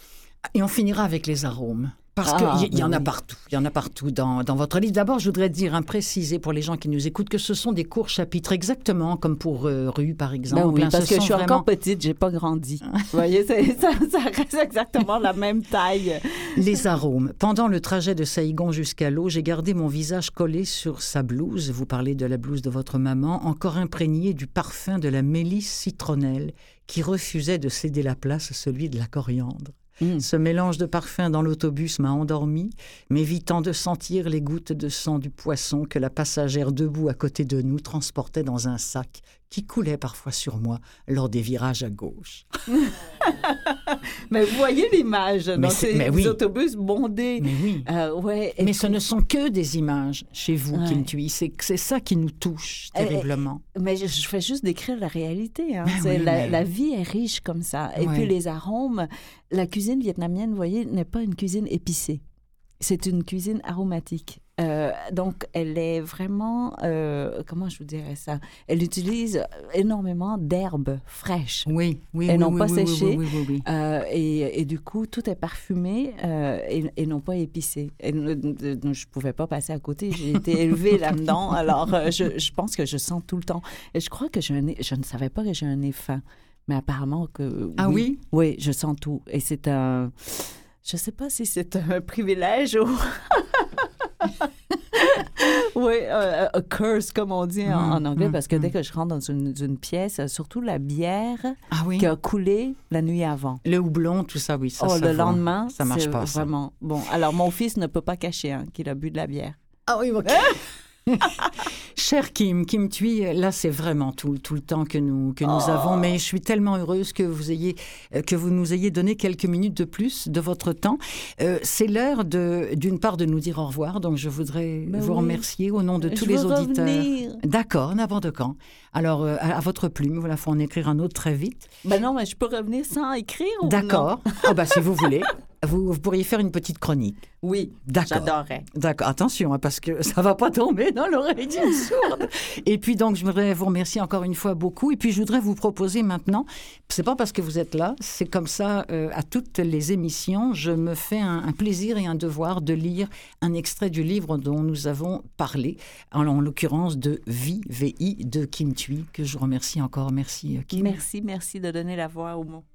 Et on finira avec les arômes. Parce qu'il ah, y, y en a oui. partout, il y en a partout dans, dans votre livre. D'abord, je voudrais dire, hein, préciser pour les gens qui nous écoutent, que ce sont des courts chapitres, exactement comme pour euh, Rue, par exemple. Ben oui, hein, parce que je suis vraiment... encore petite, j'ai pas grandi. Vous voyez, ça, ça reste exactement la même taille. Les arômes. Pendant le trajet de Saïgon jusqu'à l'eau, j'ai gardé mon visage collé sur sa blouse. Vous parlez de la blouse de votre maman, encore imprégnée du parfum de la mélisse citronnelle qui refusait de céder la place à celui de la coriandre. Mmh. Ce mélange de parfums dans l'autobus m'a endormi, m'évitant de sentir les gouttes de sang du poisson que la passagère debout à côté de nous transportait dans un sac qui coulait parfois sur moi lors des virages à gauche. Mais vous voyez l'image dans ces mais oui. autobus bondés. Mais oui. Euh, ouais, mais puis... ce ne sont que des images chez vous, ouais. Kim Thuy. C'est, c'est ça qui nous touche terriblement. Et, et, mais je, je fais juste décrire la réalité. Hein. C'est, oui, la, mais... la vie est riche comme ça. Et ouais. puis les arômes, la cuisine vietnamienne, vous voyez, n'est pas une cuisine épicée. C'est une cuisine aromatique. Euh, donc, elle est vraiment, euh, comment je vous dirais ça? Elle utilise énormément d'herbes fraîches. Oui, oui, et oui. non oui, pas oui, séchées. Oui, oui, oui, oui. Euh, et, et du coup, tout est parfumé euh, et, et non pas épicé. Et, je ne pouvais pas passer à côté. J'ai été élevée là-dedans. Alors, euh, je, je pense que je sens tout le temps. Et je crois que j'ai un nez, je ne savais pas que j'ai un nez fin. Mais apparemment que... Ah oui? Oui, oui, je sens tout. Et c'est un... Je ne sais pas si c'est un privilège ou... oui, uh, a curse, comme on dit mmh, en, en anglais, mmh, parce que mmh. dès que je rentre dans une, une pièce, surtout la bière ah oui? qui a coulé la nuit avant. Le houblon, tout ça, oui. Ça, oh, ça le va. lendemain, ça marche c'est pas, ça. Vraiment... Bon, alors, mon fils ne peut pas cacher hein, qu'il a bu de la bière. Ah oui, OK. Cher Kim, Kim Thuy, là c'est vraiment tout, tout le temps que nous, que nous oh. avons, mais je suis tellement heureuse que vous, ayez, que vous nous ayez donné quelques minutes de plus de votre temps. Euh, c'est l'heure de, d'une part de nous dire au revoir, donc je voudrais ben vous oui. remercier au nom de tous je les veux auditeurs. Revenir. D'accord, n'importe quand. Alors, euh, à, à votre plume, voilà, il faut en écrire un autre très vite. Ben non, mais je peux revenir sans écrire ou D'accord. Ah ben, si vous voulez. Vous, vous pourriez faire une petite chronique. Oui, d'accord. J'adorerais. D'accord, attention, hein, parce que ça ne va pas tomber dans l'oreille d'une sourde. Et puis donc, je voudrais vous remercier encore une fois beaucoup. Et puis, je voudrais vous proposer maintenant, c'est pas parce que vous êtes là, c'est comme ça euh, à toutes les émissions, je me fais un, un plaisir et un devoir de lire un extrait du livre dont nous avons parlé, en, en l'occurrence de Vie, V I, de Kim Thuy, que je remercie encore. Merci, Kim. Merci, merci de donner la voix aux mots.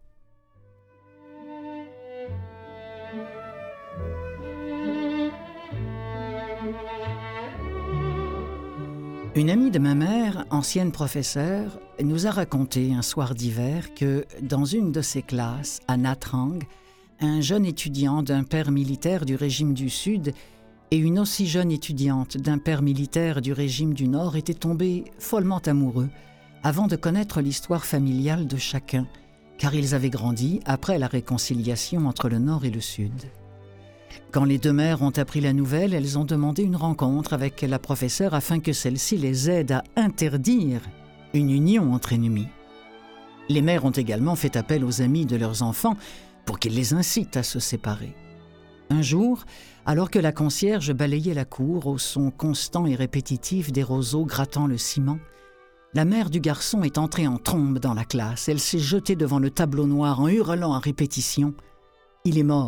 Une amie de ma mère, ancienne professeure, nous a raconté un soir d'hiver que, dans une de ses classes, à Nha Trang, un jeune étudiant d'un père militaire du régime du Sud et une aussi jeune étudiante d'un père militaire du régime du Nord étaient tombés follement amoureux avant de connaître l'histoire familiale de chacun, car ils avaient grandi après la réconciliation entre le Nord et le Sud. Quand les deux mères ont appris la nouvelle, elles ont demandé une rencontre avec la professeure afin que celle-ci les aide à interdire une union entre ennemis. Les mères ont également fait appel aux amis de leurs enfants pour qu'ils les incitent à se séparer. Un jour, alors que la concierge balayait la cour au son constant et répétitif des roseaux grattant le ciment, la mère du garçon est entrée en trombe dans la classe. Elle s'est jetée devant le tableau noir en hurlant à répétition « Il est mort !»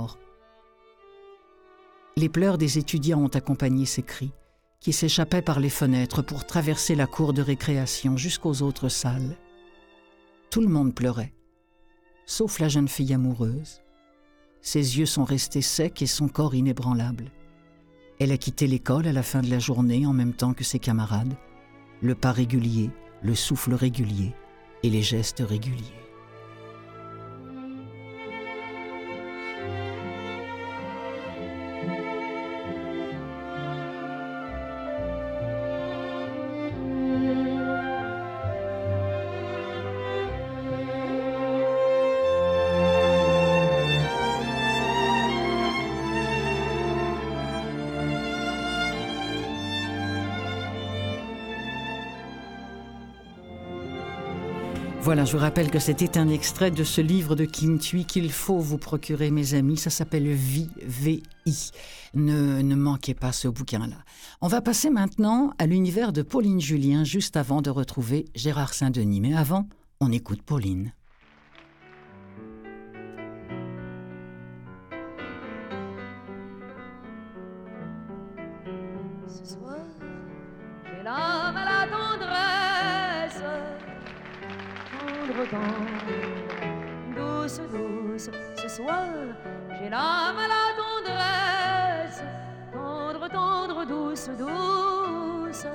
Les pleurs des étudiants ont accompagné ces cris, qui s'échappaient par les fenêtres pour traverser la cour de récréation jusqu'aux autres salles. Tout le monde pleurait, sauf la jeune fille amoureuse. Ses yeux sont restés secs et son corps inébranlable. Elle a quitté l'école à la fin de la journée en même temps que ses camarades, le pas régulier, le souffle régulier et les gestes réguliers. Voilà, je vous rappelle que c'était un extrait de ce livre de Kim Thuy qu'il faut vous procurer, mes amis. Ça s'appelle Vie, V I. Ne, ne manquez pas ce bouquin-là. On va passer maintenant à l'univers de Pauline Julien, juste avant de retrouver Gérard Saint-Denis. Mais avant, on écoute Pauline. Ce soir, j'ai l'âme à la tendresse. Tendre, tendre, douce, douce. Ce soir, j'ai l'âme à la tendresse. Tendre, tendre, douce, douce.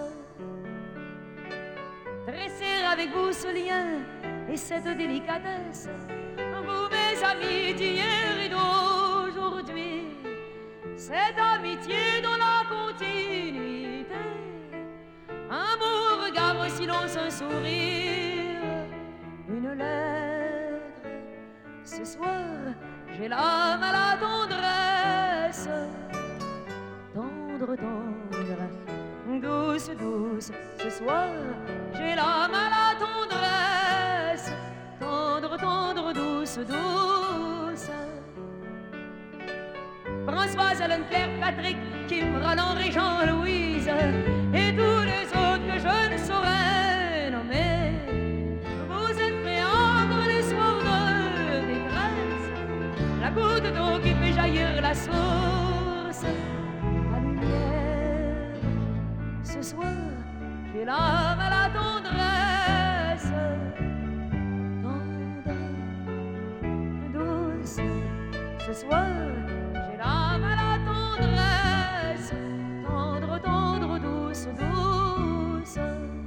Tresser avec vous ce lien et cette délicatesse, vous mes amis d'hier et d'aujourd'hui, cette amitié dans la continuité, un mot, regard, un silence, un sourire, une lettre. Ce soir, j'ai l'âme à la tendresse. Tendre, tendre, douce, douce. Ce soir, j'ai l'âme à la tendresse. Tendre, tendre, douce, douce. Françoise, Hélène, Claire, Patrick, Kim, Roland, Régent, Louise et tous les autres que je ne saurais nommer. Vous êtes prêts à entendre les soirs de détresse, la goutte d'eau qui fait jaillir la source. La lumière, ce soir, j'ai l'âme à la tendresse. Tendre, douce, ce soir, j'ai l'âme à la tendresse. Tendre, tendre, douce, douce.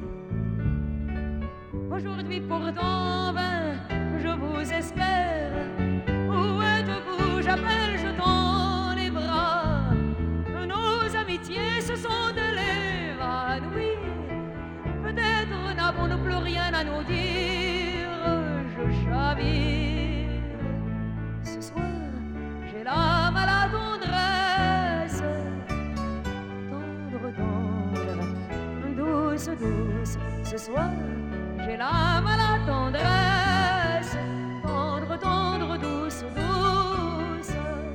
Aujourd'hui pourtant en vain, je vous espère. Où êtes-vous? J'appelle, je tends les bras. Nos amitiés se sont évanouies. Peut-être n'avons-nous plus rien à nous dire. Je chavire. Ce soir, j'ai l'âme à la tendresse. Tendre, tendre, douce, douce. Ce soir, j'ai l'âme à la tendresse. Tendre, tendre, douce, douce.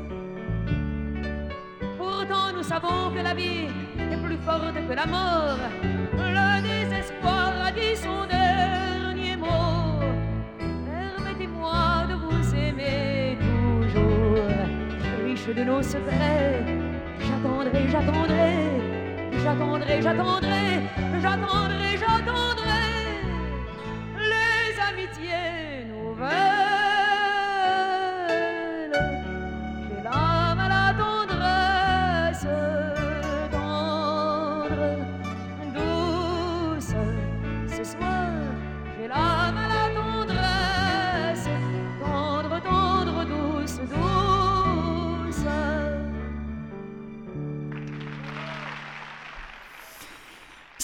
Pourtant nous savons que la vie est plus forte que la mort. Le désespoir a dit son dernier mot. Permettez-moi de vous aimer toujours. Riche de nos secrets, j'attendrai, j'attendrai, j'attendrai, j'attendrai, j'attendrai, j'attendrai les amitiés nouvelles. J'ai l'âme à la tendresse, tendre, douce. Ce soir, j'ai l'âme à la tendresse, tendre, tendre, douce, douce.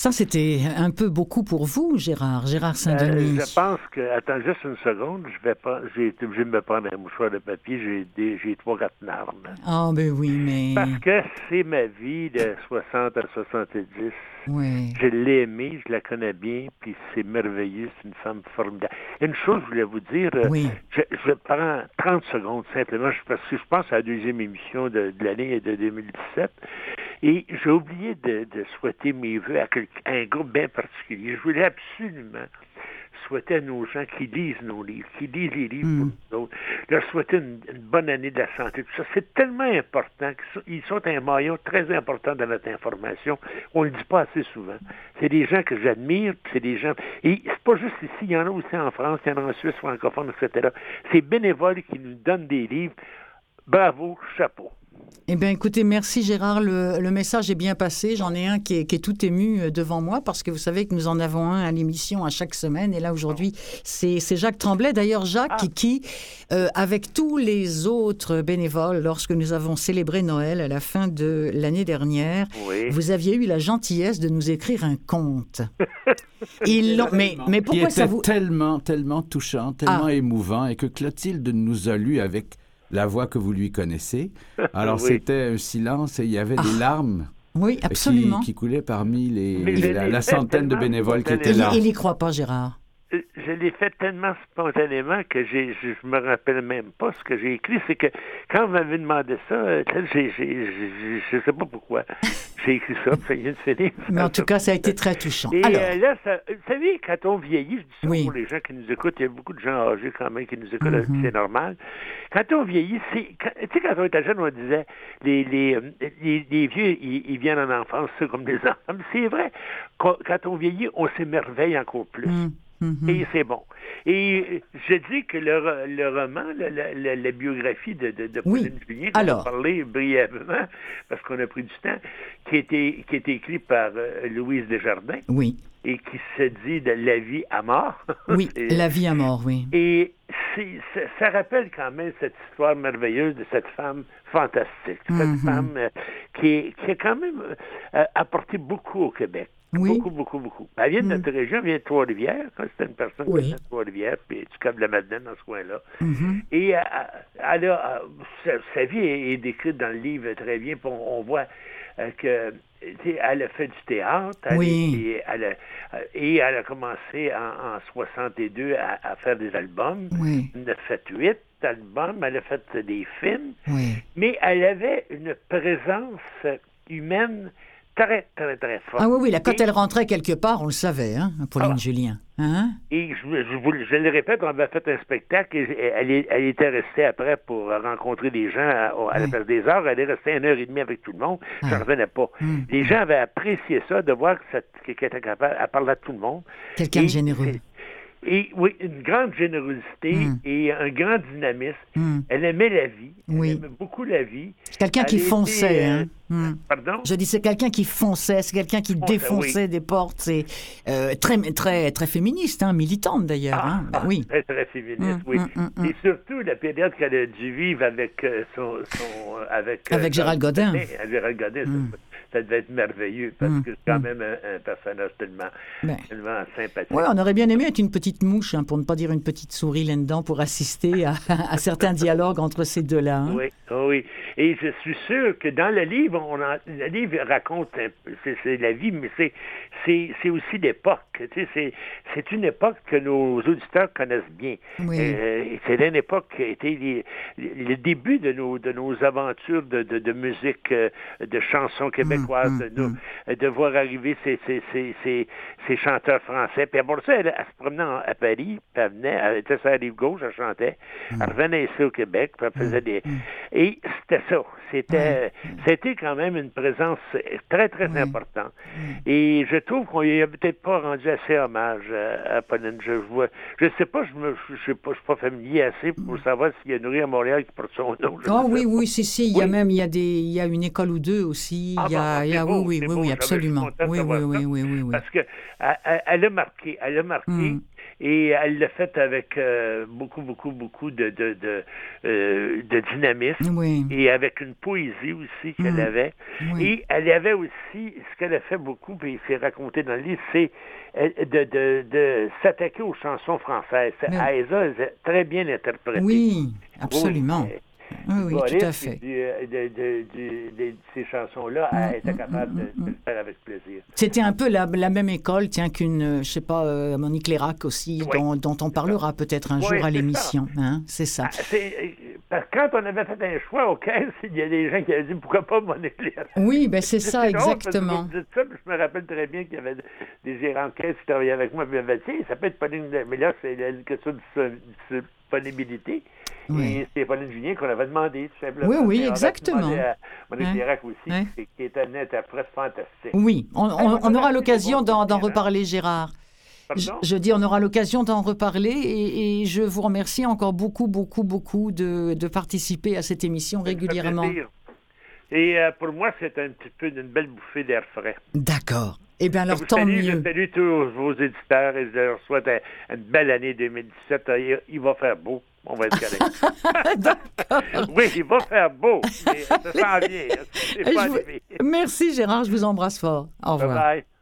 Ça, c'était un peu beaucoup pour vous, Gérard, Gérard Saint-Denis. Euh, je pense que... Attends juste une seconde, je vais pas... J'ai été obligé de me prendre un mouchoir de papier, j'ai, des... j'ai trois, quatre larmes. Ah, ben oui, mais... Parce que c'est ma vie de soixante à soixante-dix. Oui. Je l'ai aimée, je la connais bien, puis c'est merveilleux, c'est une femme formidable. Une chose, je voulais vous dire, oui. je, je prends trente secondes simplement, parce que je pense à la deuxième émission de, de l'année de deux mille dix-sept, et j'ai oublié de, de souhaiter mes vœux à, quelqu'un, à un groupe bien particulier. Je voulais absolument souhaiter à nos gens qui lisent nos livres, qui lisent les livres mm. pour nous autres, leur souhaiter une, une bonne année de la santé. Tout ça, c'est tellement important qu'ils sont un maillon très important de notre information. On ne le dit pas assez souvent. C'est des gens que j'admire, c'est des gens... Et c'est pas juste ici, il y en a aussi en France, il y en a en Suisse, francophone, et cetera. C'est bénévoles qui nous donnent des livres. Bravo, chapeau. Eh bien, écoutez, merci Gérard. Le, le message est bien passé. J'en ai un qui est, qui est tout ému devant moi parce que vous savez que nous en avons un à l'émission à chaque semaine. Et là, aujourd'hui, c'est, c'est Jacques Tremblay. D'ailleurs, Jacques, ah. qui, euh, avec tous les autres bénévoles, lorsque nous avons célébré Noël à la fin de l'année dernière, oui. vous aviez eu la gentillesse de nous écrire un conte. Ils l'ont... Mais, mais pourquoi ça ça vous... tellement, tellement touchant, tellement ah. émouvant et que Clotilde nous a lu avec... la voix que vous lui connaissez. Alors, oui. c'était un silence et il y avait des larmes oui, absolument. Qui, qui coulaient parmi les, les, la, la centaine de bénévoles qui étaient là. Il n'y croit pas, Gérard. Je l'ai fait tellement spontanément que j'ai, je ne me rappelle même pas ce que j'ai écrit. C'est que quand vous m'avez demandé ça, j'ai, j'ai, je ne sais pas pourquoi. J'ai écrit ça, puis ça vient de finir. Mais en tout cas, ça a été très touchant. Et Alors... euh, là, ça, vous savez, quand on vieillit, je dis ça oui. pour les gens qui nous écoutent, il y a beaucoup de gens âgés quand même qui nous écoutent, mm-hmm. c'est normal. Quand on vieillit, c'est, quand, tu sais, quand on était jeune, on disait, les, les, les, les vieux, ils, ils viennent en enfance, c'est comme des enfants. Mais c'est vrai, quand, quand on vieillit, on s'émerveille encore plus. Mm. Mm-hmm. Et c'est bon. Et je dis que le, le roman, la, la, la biographie de, de, de Pauline oui. Julien, qu'on Alors. va parler brièvement, parce qu'on a pris du temps, qui a été, qui a été écrit par euh, Louise Desjardins. Oui. Et qui se dit de la vie à mort. Oui, et, la vie à mort, oui. Et c'est, ça, ça rappelle quand même cette histoire merveilleuse de cette femme fantastique. Cette mm-hmm. femme euh, qui, est, qui a quand même euh, apporté beaucoup au Québec. Oui. Beaucoup, beaucoup, beaucoup. Elle vient de notre mm. région, elle vient de Trois-Rivières. C'était une personne oui. qui vient de Trois-Rivières, puis du Cap de la Madeleine, dans ce coin-là. Mm-hmm. Et elle, elle a, sa, sa vie est, est décrite dans le livre très bien. Puis on, on voit euh, que elle a fait du théâtre. Elle oui. et, elle a, et elle a commencé en, en soixante-deux à, à faire des albums. Oui. Elle a fait huit albums. Elle a fait des films. Oui. Mais elle avait une présence humaine très, très, très forte. Ah oui, oui, là, quand et... elle rentrait quelque part, on le savait, hein, Pauline ah. Julien. Hein? Et je, je, vous, je le répète, on avait fait un spectacle et elle, elle était restée après pour rencontrer des gens à, à la place des arts. Elle est restée une heure et demie avec tout le monde. Ah. Je n'en revenais pas. Hum. Les gens avaient apprécié ça, de voir qu'elle était capable, elle parlait à tout le monde. Quelqu'un de généreux. Et oui, une grande générosité mm. et un grand dynamisme. Mm. Elle aimait la vie. Elle oui. aimait beaucoup la vie. C'est quelqu'un elle qui était, fonçait. Euh, hein? mm. Pardon? Je dis, c'est quelqu'un qui fonçait, c'est quelqu'un qui fonçait, défonçait oui. des portes. C'est euh, très, très, très féministe, hein, militante d'ailleurs. Ah, hein? ben, oui. Très, très féministe, mm, oui. Mm, mm, et surtout, la période qu'elle a dû vivre avec son... son avec avec euh, Gérald Godin. Avec Gérald Godin, mm. ça devait être merveilleux, parce mm. que c'est quand mm. même un, un personnage tellement, ben. tellement sympathique. Oui, on aurait bien aimé être une petite mouche, hein, pour ne pas dire une petite souris là-dedans, pour assister à, à certains dialogues entre ces deux-là. Hein. Oui, oui. Et je suis sûr que dans le livre, on en, le livre raconte, un peu, c'est, c'est la vie, mais c'est, c'est, c'est aussi l'époque. Tu sais, c'est, c'est une époque que nos auditeurs connaissent bien. Oui. Euh, c'est une époque qui a été les, le début de nos, de nos aventures de, de, de musique, de chansons québécoises, mmh, de, nous, mmh. de voir arriver ces, ces, ces, ces, ces chanteurs français. Puis après ça, elle, elle se promenait à Paris, puis elle venait, elle était sur la rive gauche, elle chantait, mmh. elle revenait ici au Québec, puis elle faisait des... Mmh. Et c'était ça. C'était, mmh. c'était quand même une présence très, très mmh. importante. Mmh. Et je trouve qu'on n'y a peut-être pas rendu assez hommage à, à Pauline. Je vois, je sais pas, je ne je, je, je suis pas familier assez pour savoir s'il y a une rue à Montréal qui porte son nom. Ah oui, oui, si, si. Il y a oui. même, il y a des, il y a une école ou deux aussi. Ah, il y a, bon, il y a, beau, oui, oui, oui, oui, absolument. Oui, oui, oui, oui, oui, oui. Parce que elle, elle a marqué, elle a marqué. Mm. Et elle l'a fait avec euh, beaucoup, beaucoup, beaucoup de, de, de, euh, de dynamisme oui. et avec une poésie aussi qu'elle mmh. avait. Oui. Et elle avait aussi, ce qu'elle a fait beaucoup, puis c'est raconté dans le livre, c'est de, de, de s'attaquer aux chansons françaises. Mais... Aïssa est très bien interprétée. Oui, absolument. Oui. Oui, oui, Boris, tout à fait. Du, de, de, de, de, de ces chansons-là, mmh, elle était capable mmh, de, de le faire avec plaisir. C'était un peu la, la même école, tiens, qu'une, je sais pas, euh, Monique Lérac aussi, oui, dont, dont on parlera peut-être un oui, jour à l'émission. Hein, c'est ça. Ah, c'est, parce que quand on avait fait un choix au caisse, il y a des gens qui avaient dit pourquoi pas Monique Lérac. Oui, ben c'est ça, exactement. Vous dites ça, je me rappelle très bien qu'il y avait des gérants de caisse qui travaillaient avec moi. Mais tiens, ça peut être Pauline, mais là, c'est une question de disponibilité. Oui. Et c'est Pauline Julien qu'on avait demandé, tout simplement. Oui, oui, exactement. À Monique hein? Lérac aussi, hein? qui est un interprète fantastique. Oui, on, on, on aura l'occasion d'en, d'en reparler, Gérard. Je, je dis, on aura l'occasion d'en reparler et, et je vous remercie encore beaucoup, beaucoup, beaucoup de, de participer à cette émission régulièrement. Et euh, pour moi, c'est un petit peu une belle bouffée d'air frais. D'accord. Eh bien, alors, je tant salue, mieux. Je salue tous vos éditeurs et je leur souhaite une belle année deux mille dix-sept. Il va faire beau. On va être correct. D'accord. Oui, il va faire beau. Mais ça s'en vient. C'est pas vous... arrivé. Merci, Gérard. Je vous embrasse fort. Au revoir. Bye bye.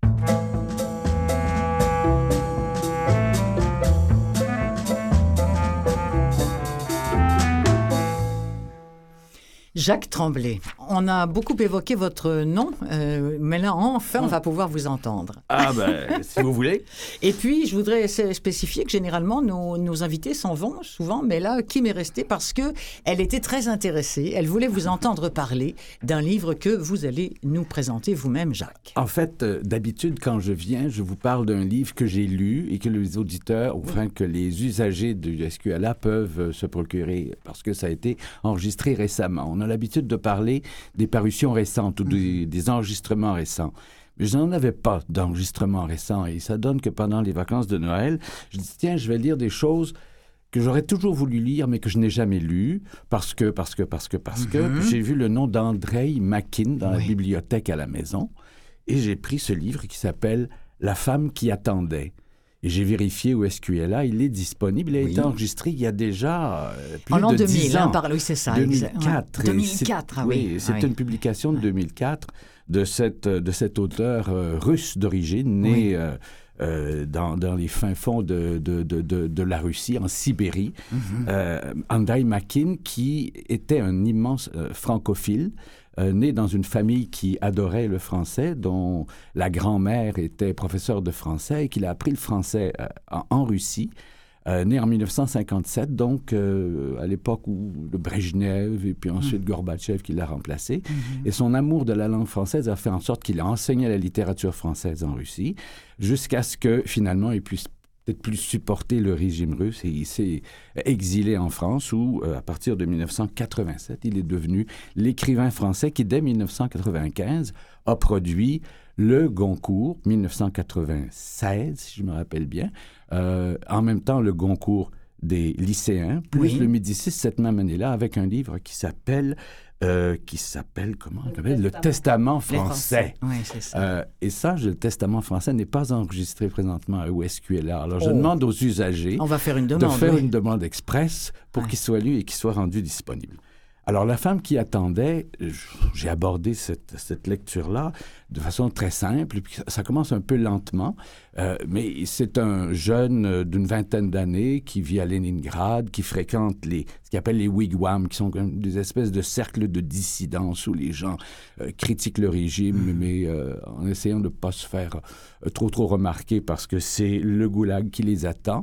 Jacques Tremblay, on a beaucoup évoqué votre nom, euh, mais là, enfin, on va pouvoir vous entendre. Ah ben, si vous voulez. Et puis, je voudrais spécifier que généralement, nos, nos invités s'en vont souvent, mais là, Kim est restée parce qu'elle était très intéressée. Elle voulait vous entendre parler d'un livre que vous allez nous présenter vous-même, Jacques. En fait, euh, d'habitude, quand je viens, je vous parle d'un livre que j'ai lu et que les auditeurs, ou enfin que les usagers du S Q L A peuvent euh, se procurer parce que ça a été enregistré récemment. On a l'habitude de parler des parutions récentes ou des, des enregistrements récents. Mais je n'en avais pas d'enregistrement récent et ça donne que pendant les vacances de Noël, je dis tiens, je vais lire des choses que j'aurais toujours voulu lire mais que je n'ai jamais lues parce que, parce que, parce que, parce que mm-hmm. j'ai vu le nom d'Andrei Makin dans oui. la bibliothèque à la maison et j'ai pris ce livre qui s'appelle « La femme qui attendait ». Et j'ai vérifié au S Q L A, il est disponible. Il a oui. été enregistré il y a déjà euh, plus en de deux mille, dix ans. Hein, par... Oui, c'est ça. deux mille quatre. deux mille quatre, ah oui. Oui, c'est oui. une publication de deux mille quatre de, cette, de cet auteur euh, russe d'origine, né oui. euh, euh, dans, dans les fins fonds de, de, de, de, de la Russie, en Sibérie. Mm-hmm. euh, Andrei Makin, qui était un immense euh, francophile, Euh, né dans une famille qui adorait le français, dont la grand-mère était professeure de français et qu'il a appris le français euh, en, en Russie, euh, né en dix-neuf cent cinquante-sept, donc euh, à l'époque où le Brejnev et puis ensuite mmh. Gorbatchev qui l'a remplacé. Mmh. Et son amour de la langue française a fait en sorte qu'il a enseigné la littérature française en Russie jusqu'à ce que finalement il puisse peut-être plus supporter le régime russe et il s'est exilé en France où, euh, à partir de dix-neuf cent quatre-vingt-sept, il est devenu l'écrivain français qui, dès dix-neuf cent quatre-vingt-quinze, a produit le Goncourt, dix-neuf cent quatre-vingt-seize, si je me rappelle bien, euh, en même temps le Goncourt des lycéens, plus oui. le Médicis cette même année-là, avec un livre qui s'appelle... Euh, qui s'appelle, comment on appelle? Le Testament français. Oui, c'est ça. Euh, et ça, le Testament français n'est pas enregistré présentement au S Q L A. Alors, je oh. demande aux usagers on va faire une demande, de faire oui. une demande express pour ouais. qu'il soit lu et qu'il soit rendu disponible. Alors, la femme qui attendait, j'ai abordé cette, cette lecture-là de façon très simple, puis ça commence un peu lentement, euh, mais c'est un jeune d'une vingtaine d'années qui vit à Leningrad, qui fréquente les, ce qu'il appelle les wigwams, qui sont des espèces de cercles de dissidence où les gens euh, critiquent le régime, mmh. mais euh, en essayant de ne pas se faire euh, trop, trop remarquer parce que c'est le goulag qui les attend.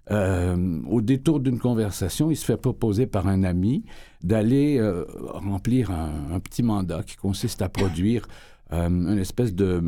Euh, au détour d'une conversation, il se fait proposer par un ami d'aller euh, remplir un, un petit mandat qui consiste à produire euh, une espèce de,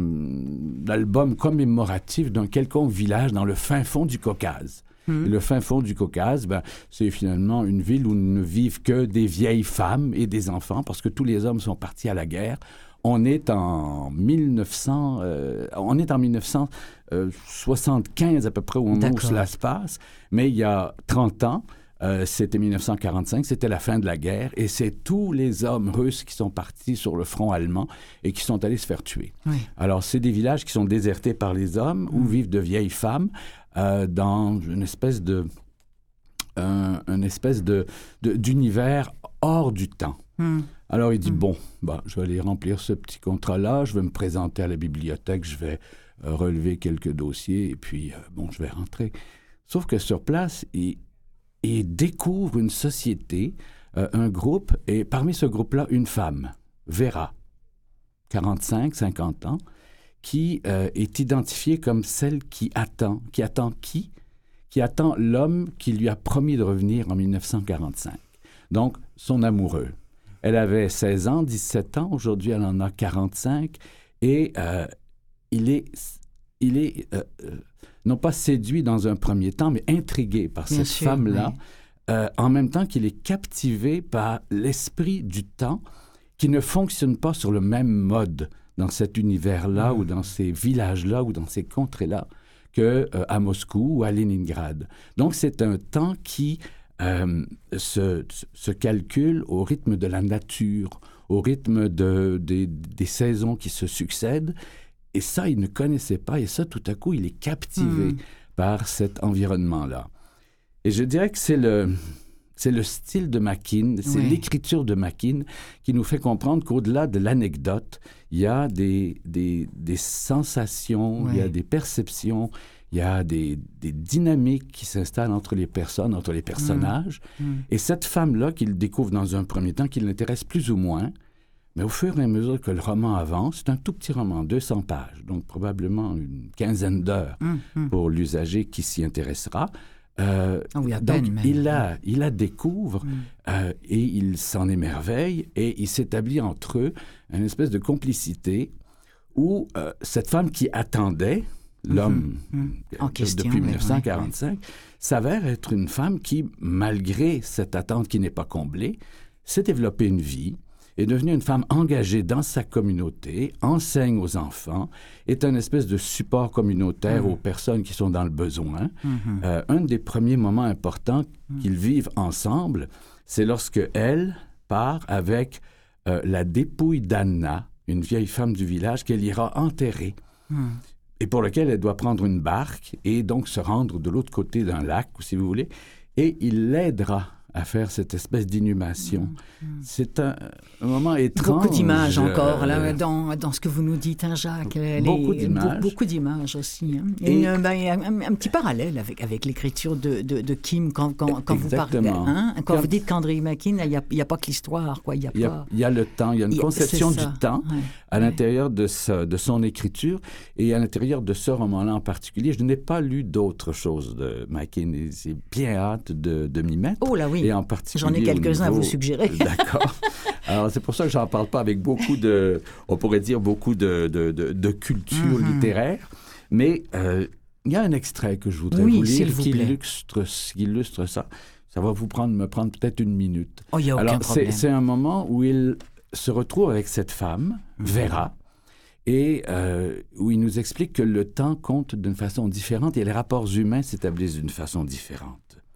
d'album commémoratif d'un quelconque village dans le fin fond du Caucase. Mmh. Et le fin fond du Caucase, ben, c'est finalement une ville où ne vivent que des vieilles femmes et des enfants parce que tous les hommes sont partis à la guerre. On est en dix-neuf cents, euh, on est en dix-neuf cent soixante-quinze à peu près au moment D'accord. où cela se passe, mais il y a trente ans, Euh, c'était mille neuf cent quarante-cinq, c'était la fin de la guerre, et c'est tous les hommes russes qui sont partis sur le front allemand et qui sont allés se faire tuer. Oui. Alors, c'est des villages qui sont désertés par les hommes, mmh. où vivent de vieilles femmes euh, dans une espèce de, un, une espèce de, de, d'univers hors du temps. Mmh. Alors, il dit, mmh. bon, bah, je vais aller remplir ce petit contrat-là, je vais me présenter à la bibliothèque, je vais euh, relever quelques dossiers, et puis, euh, bon, je vais rentrer. Sauf que sur place, il et découvre une société, euh, un groupe, et parmi ce groupe-là, une femme, Vera, quarante-cinq, cinquante ans, qui euh, est identifiée comme celle qui attend. Qui attend qui? Qui attend l'homme qui lui a promis de revenir en mille neuf cent quarante-cinq. Donc, son amoureux. Elle avait seize ans, dix-sept ans, aujourd'hui elle en a quarante-cinq, et euh, il est... Il est euh, euh, non pas séduit dans un premier temps, mais intrigué par Bien cette sûr, femme-là, oui. euh, en même temps qu'il est captivé par l'esprit du temps qui ne fonctionne pas sur le même mode dans cet univers-là mmh. ou dans ces villages-là ou dans ces contrées-là qu'à euh, Moscou ou à Leningrad. Donc, c'est un temps qui euh, se, se calcule au rythme de la nature, au rythme de, de, des saisons qui se succèdent. Et ça, il ne connaissait pas. Et ça, tout à coup, il est captivé mmh. par cet environnement-là. Et je dirais que c'est le, c'est le style de Makin, c'est oui. l'écriture de Makin qui nous fait comprendre qu'au-delà de l'anecdote, il y a des, des, des sensations, oui. il y a des perceptions, il y a des, des dynamiques qui s'installent entre les personnes, entre les personnages. Mmh. Mmh. Et cette femme-là, qu'il découvre dans un premier temps, qui l'intéresse plus ou moins, mais au fur et à mesure que le roman avance, c'est un tout petit roman, deux cents pages, donc probablement une quinzaine d'heures mmh, mmh. pour l'usager qui s'y intéressera. Euh, oh oui, à donc, peine, il, la, il la découvre mmh. euh, et il s'en émerveille et il s'établit entre eux une espèce de complicité où euh, cette femme qui attendait l'homme mmh. Mmh. En question, depuis mille neuf cent quarante-cinq oui. s'avère être une femme qui, malgré cette attente qui n'est pas comblée, s'est développée une vie, est devenue une femme engagée dans sa communauté, enseigne aux enfants, est un espèce de support communautaire mmh. aux personnes qui sont dans le besoin. Mmh. Euh, un des premiers moments importants mmh. qu'ils vivent ensemble, c'est lorsque elle part avec euh, la dépouille d'Anna, une vieille femme du village qu'elle ira enterrer. Mmh. Et pour lequel elle doit prendre une barque et donc se rendre de l'autre côté d'un lac, si vous voulez, et il l'aidera à faire cette espèce d'inhumation. Mmh, mmh. C'est un, un moment étrange. Beaucoup d'images encore, euh, là, dans, dans ce que vous nous dites, hein, Jacques. Beaucoup les, d'images. Beaucoup d'images aussi. Hein. Et, et une, ben, un, un petit parallèle avec, avec l'écriture de, de, de Kim, quand, quand, quand vous parlez. Hein, quand, quand vous dites qu'André Makin, il n'y a, a pas que l'histoire. Quoi, il, y a il, y a, pas... il y a le temps, il y a une il, conception du temps ouais, à ouais. l'intérieur de, ce, de son écriture et à l'intérieur de ce roman-là en particulier. Je n'ai pas lu d'autres choses de Makin et j'ai bien hâte de, de m'y mettre. Oh là oui. Et en particulier J'en ai quelques-uns niveau... à vous suggérer. D'accord. Alors, c'est pour ça que j'en parle pas avec beaucoup de, on pourrait dire, beaucoup de, de, de, de culture mm-hmm. littéraire. Mais euh, il y a un extrait que je voudrais oui, vous lire vous qui, plaît. illustre, qui illustre ça. Ça va vous prendre, me prendre peut-être une minute. Oh, il n'y a aucun Alors, problème. C'est, c'est un moment où il se retrouve avec cette femme, mm-hmm. Vera, et euh, où il nous explique que le temps compte d'une façon différente et les rapports humains s'établissent d'une façon différente.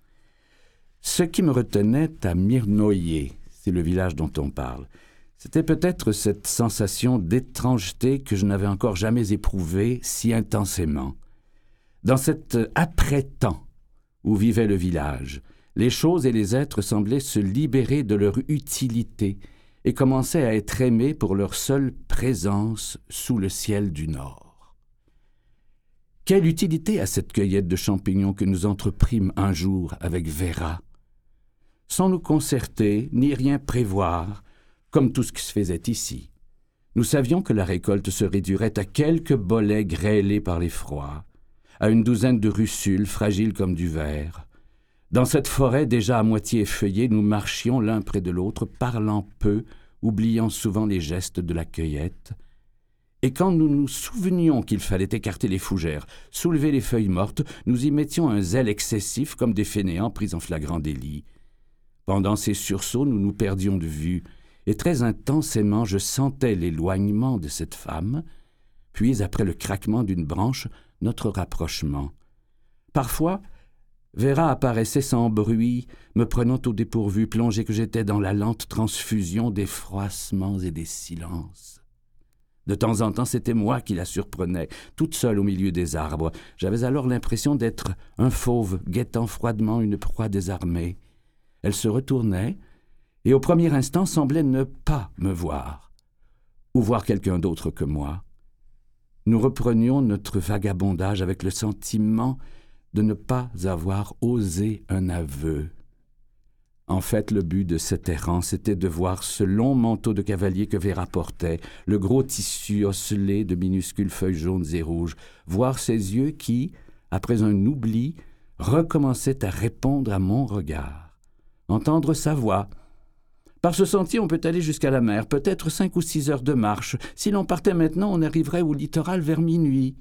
Ce qui me retenait à Mirnoye, c'est le village dont on parle, c'était peut-être cette sensation d'étrangeté que je n'avais encore jamais éprouvée si intensément. Dans cet après-temps où vivait le village, les choses et les êtres semblaient se libérer de leur utilité et commençaient à être aimés pour leur seule présence sous le ciel du Nord. Quelle utilité a cette cueillette de champignons que nous entreprîmes un jour avec Vera? Sans nous concerter, ni rien prévoir, comme tout ce qui se faisait ici. Nous savions que la récolte se réduirait à quelques bolets grêlés par les froids, à une douzaine de russules fragiles comme du verre. Dans cette forêt déjà à moitié effeuillée, nous marchions l'un près de l'autre, parlant peu, oubliant souvent les gestes de la cueillette. Et quand nous nous souvenions qu'il fallait écarter les fougères, soulever les feuilles mortes, nous y mettions un zèle excessif comme des fainéants pris en flagrant délit. Pendant ces sursauts, nous nous perdions de vue, et très intensément je sentais l'éloignement de cette femme, puis après le craquement d'une branche, notre rapprochement. Parfois, Véra apparaissait sans bruit, me prenant au dépourvu, plongé que j'étais dans la lente transfusion des froissements et des silences. De temps en temps, c'était moi qui la surprenais, toute seule au milieu des arbres. J'avais alors l'impression d'être un fauve guettant froidement une proie désarmée. Elle se retournait et au premier instant semblait ne pas me voir, ou voir quelqu'un d'autre que moi. Nous reprenions notre vagabondage avec le sentiment de ne pas avoir osé un aveu. En fait, le but de cette errance était de voir ce long manteau de cavalier que Véra portait, le gros tissu osselé de minuscules feuilles jaunes et rouges, voir ses yeux qui, après un oubli, recommençaient à répondre à mon regard, entendre sa voix. Par ce sentier, on peut aller jusqu'à la mer, peut-être cinq ou six heures de marche. Si l'on partait maintenant, on arriverait au littoral vers minuit.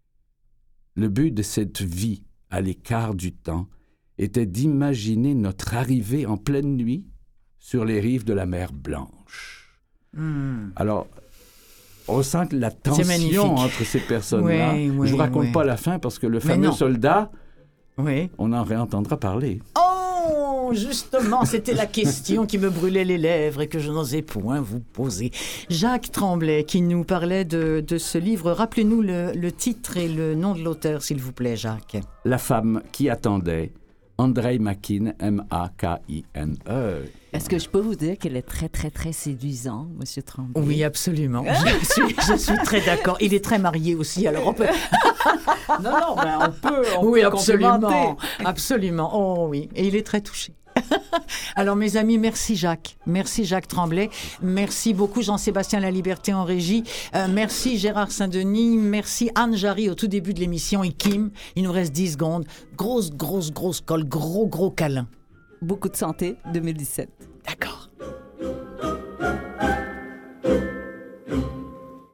Le but de cette vie, à l'écart du temps, était d'imaginer notre arrivée en pleine nuit sur les rives de la mer Blanche. Mmh. Alors, on sent la tension entre ces personnes-là. Oui, oui, je ne vous raconte oui. pas la fin parce que le fameux soldat, oui. on en réentendra parler. Oh, justement, c'était la question qui me brûlait les lèvres et que je n'osais point vous poser. Jacques Tremblay qui nous parlait de, de ce livre. Rappelez-nous le, le titre et le nom de l'auteur, s'il vous plaît, Jacques. La femme qui attendait. Andrei Makin, M A K I N E. Est-ce que je peux vous dire qu'elle est très, très, très séduisant, Monsieur Tremblay? Oui, absolument. je, suis, je suis très d'accord. Il est très marié aussi, alors on peut... non, non, ben on peut, on oui, peut absolument, absolument. Oh oui, et il est très touché. Alors, mes amis, merci Jacques. Merci Jacques Tremblay. Merci beaucoup Jean-Sébastien Laliberté en régie. Euh, merci Gérard Saint-Denis. Merci Anne Jarry au tout début de l'émission et Kim. Il nous reste dix secondes. Grosse, grosse, grosse colle. Gros, gros câlin. Beaucoup de santé, deux mille dix-sept. D'accord.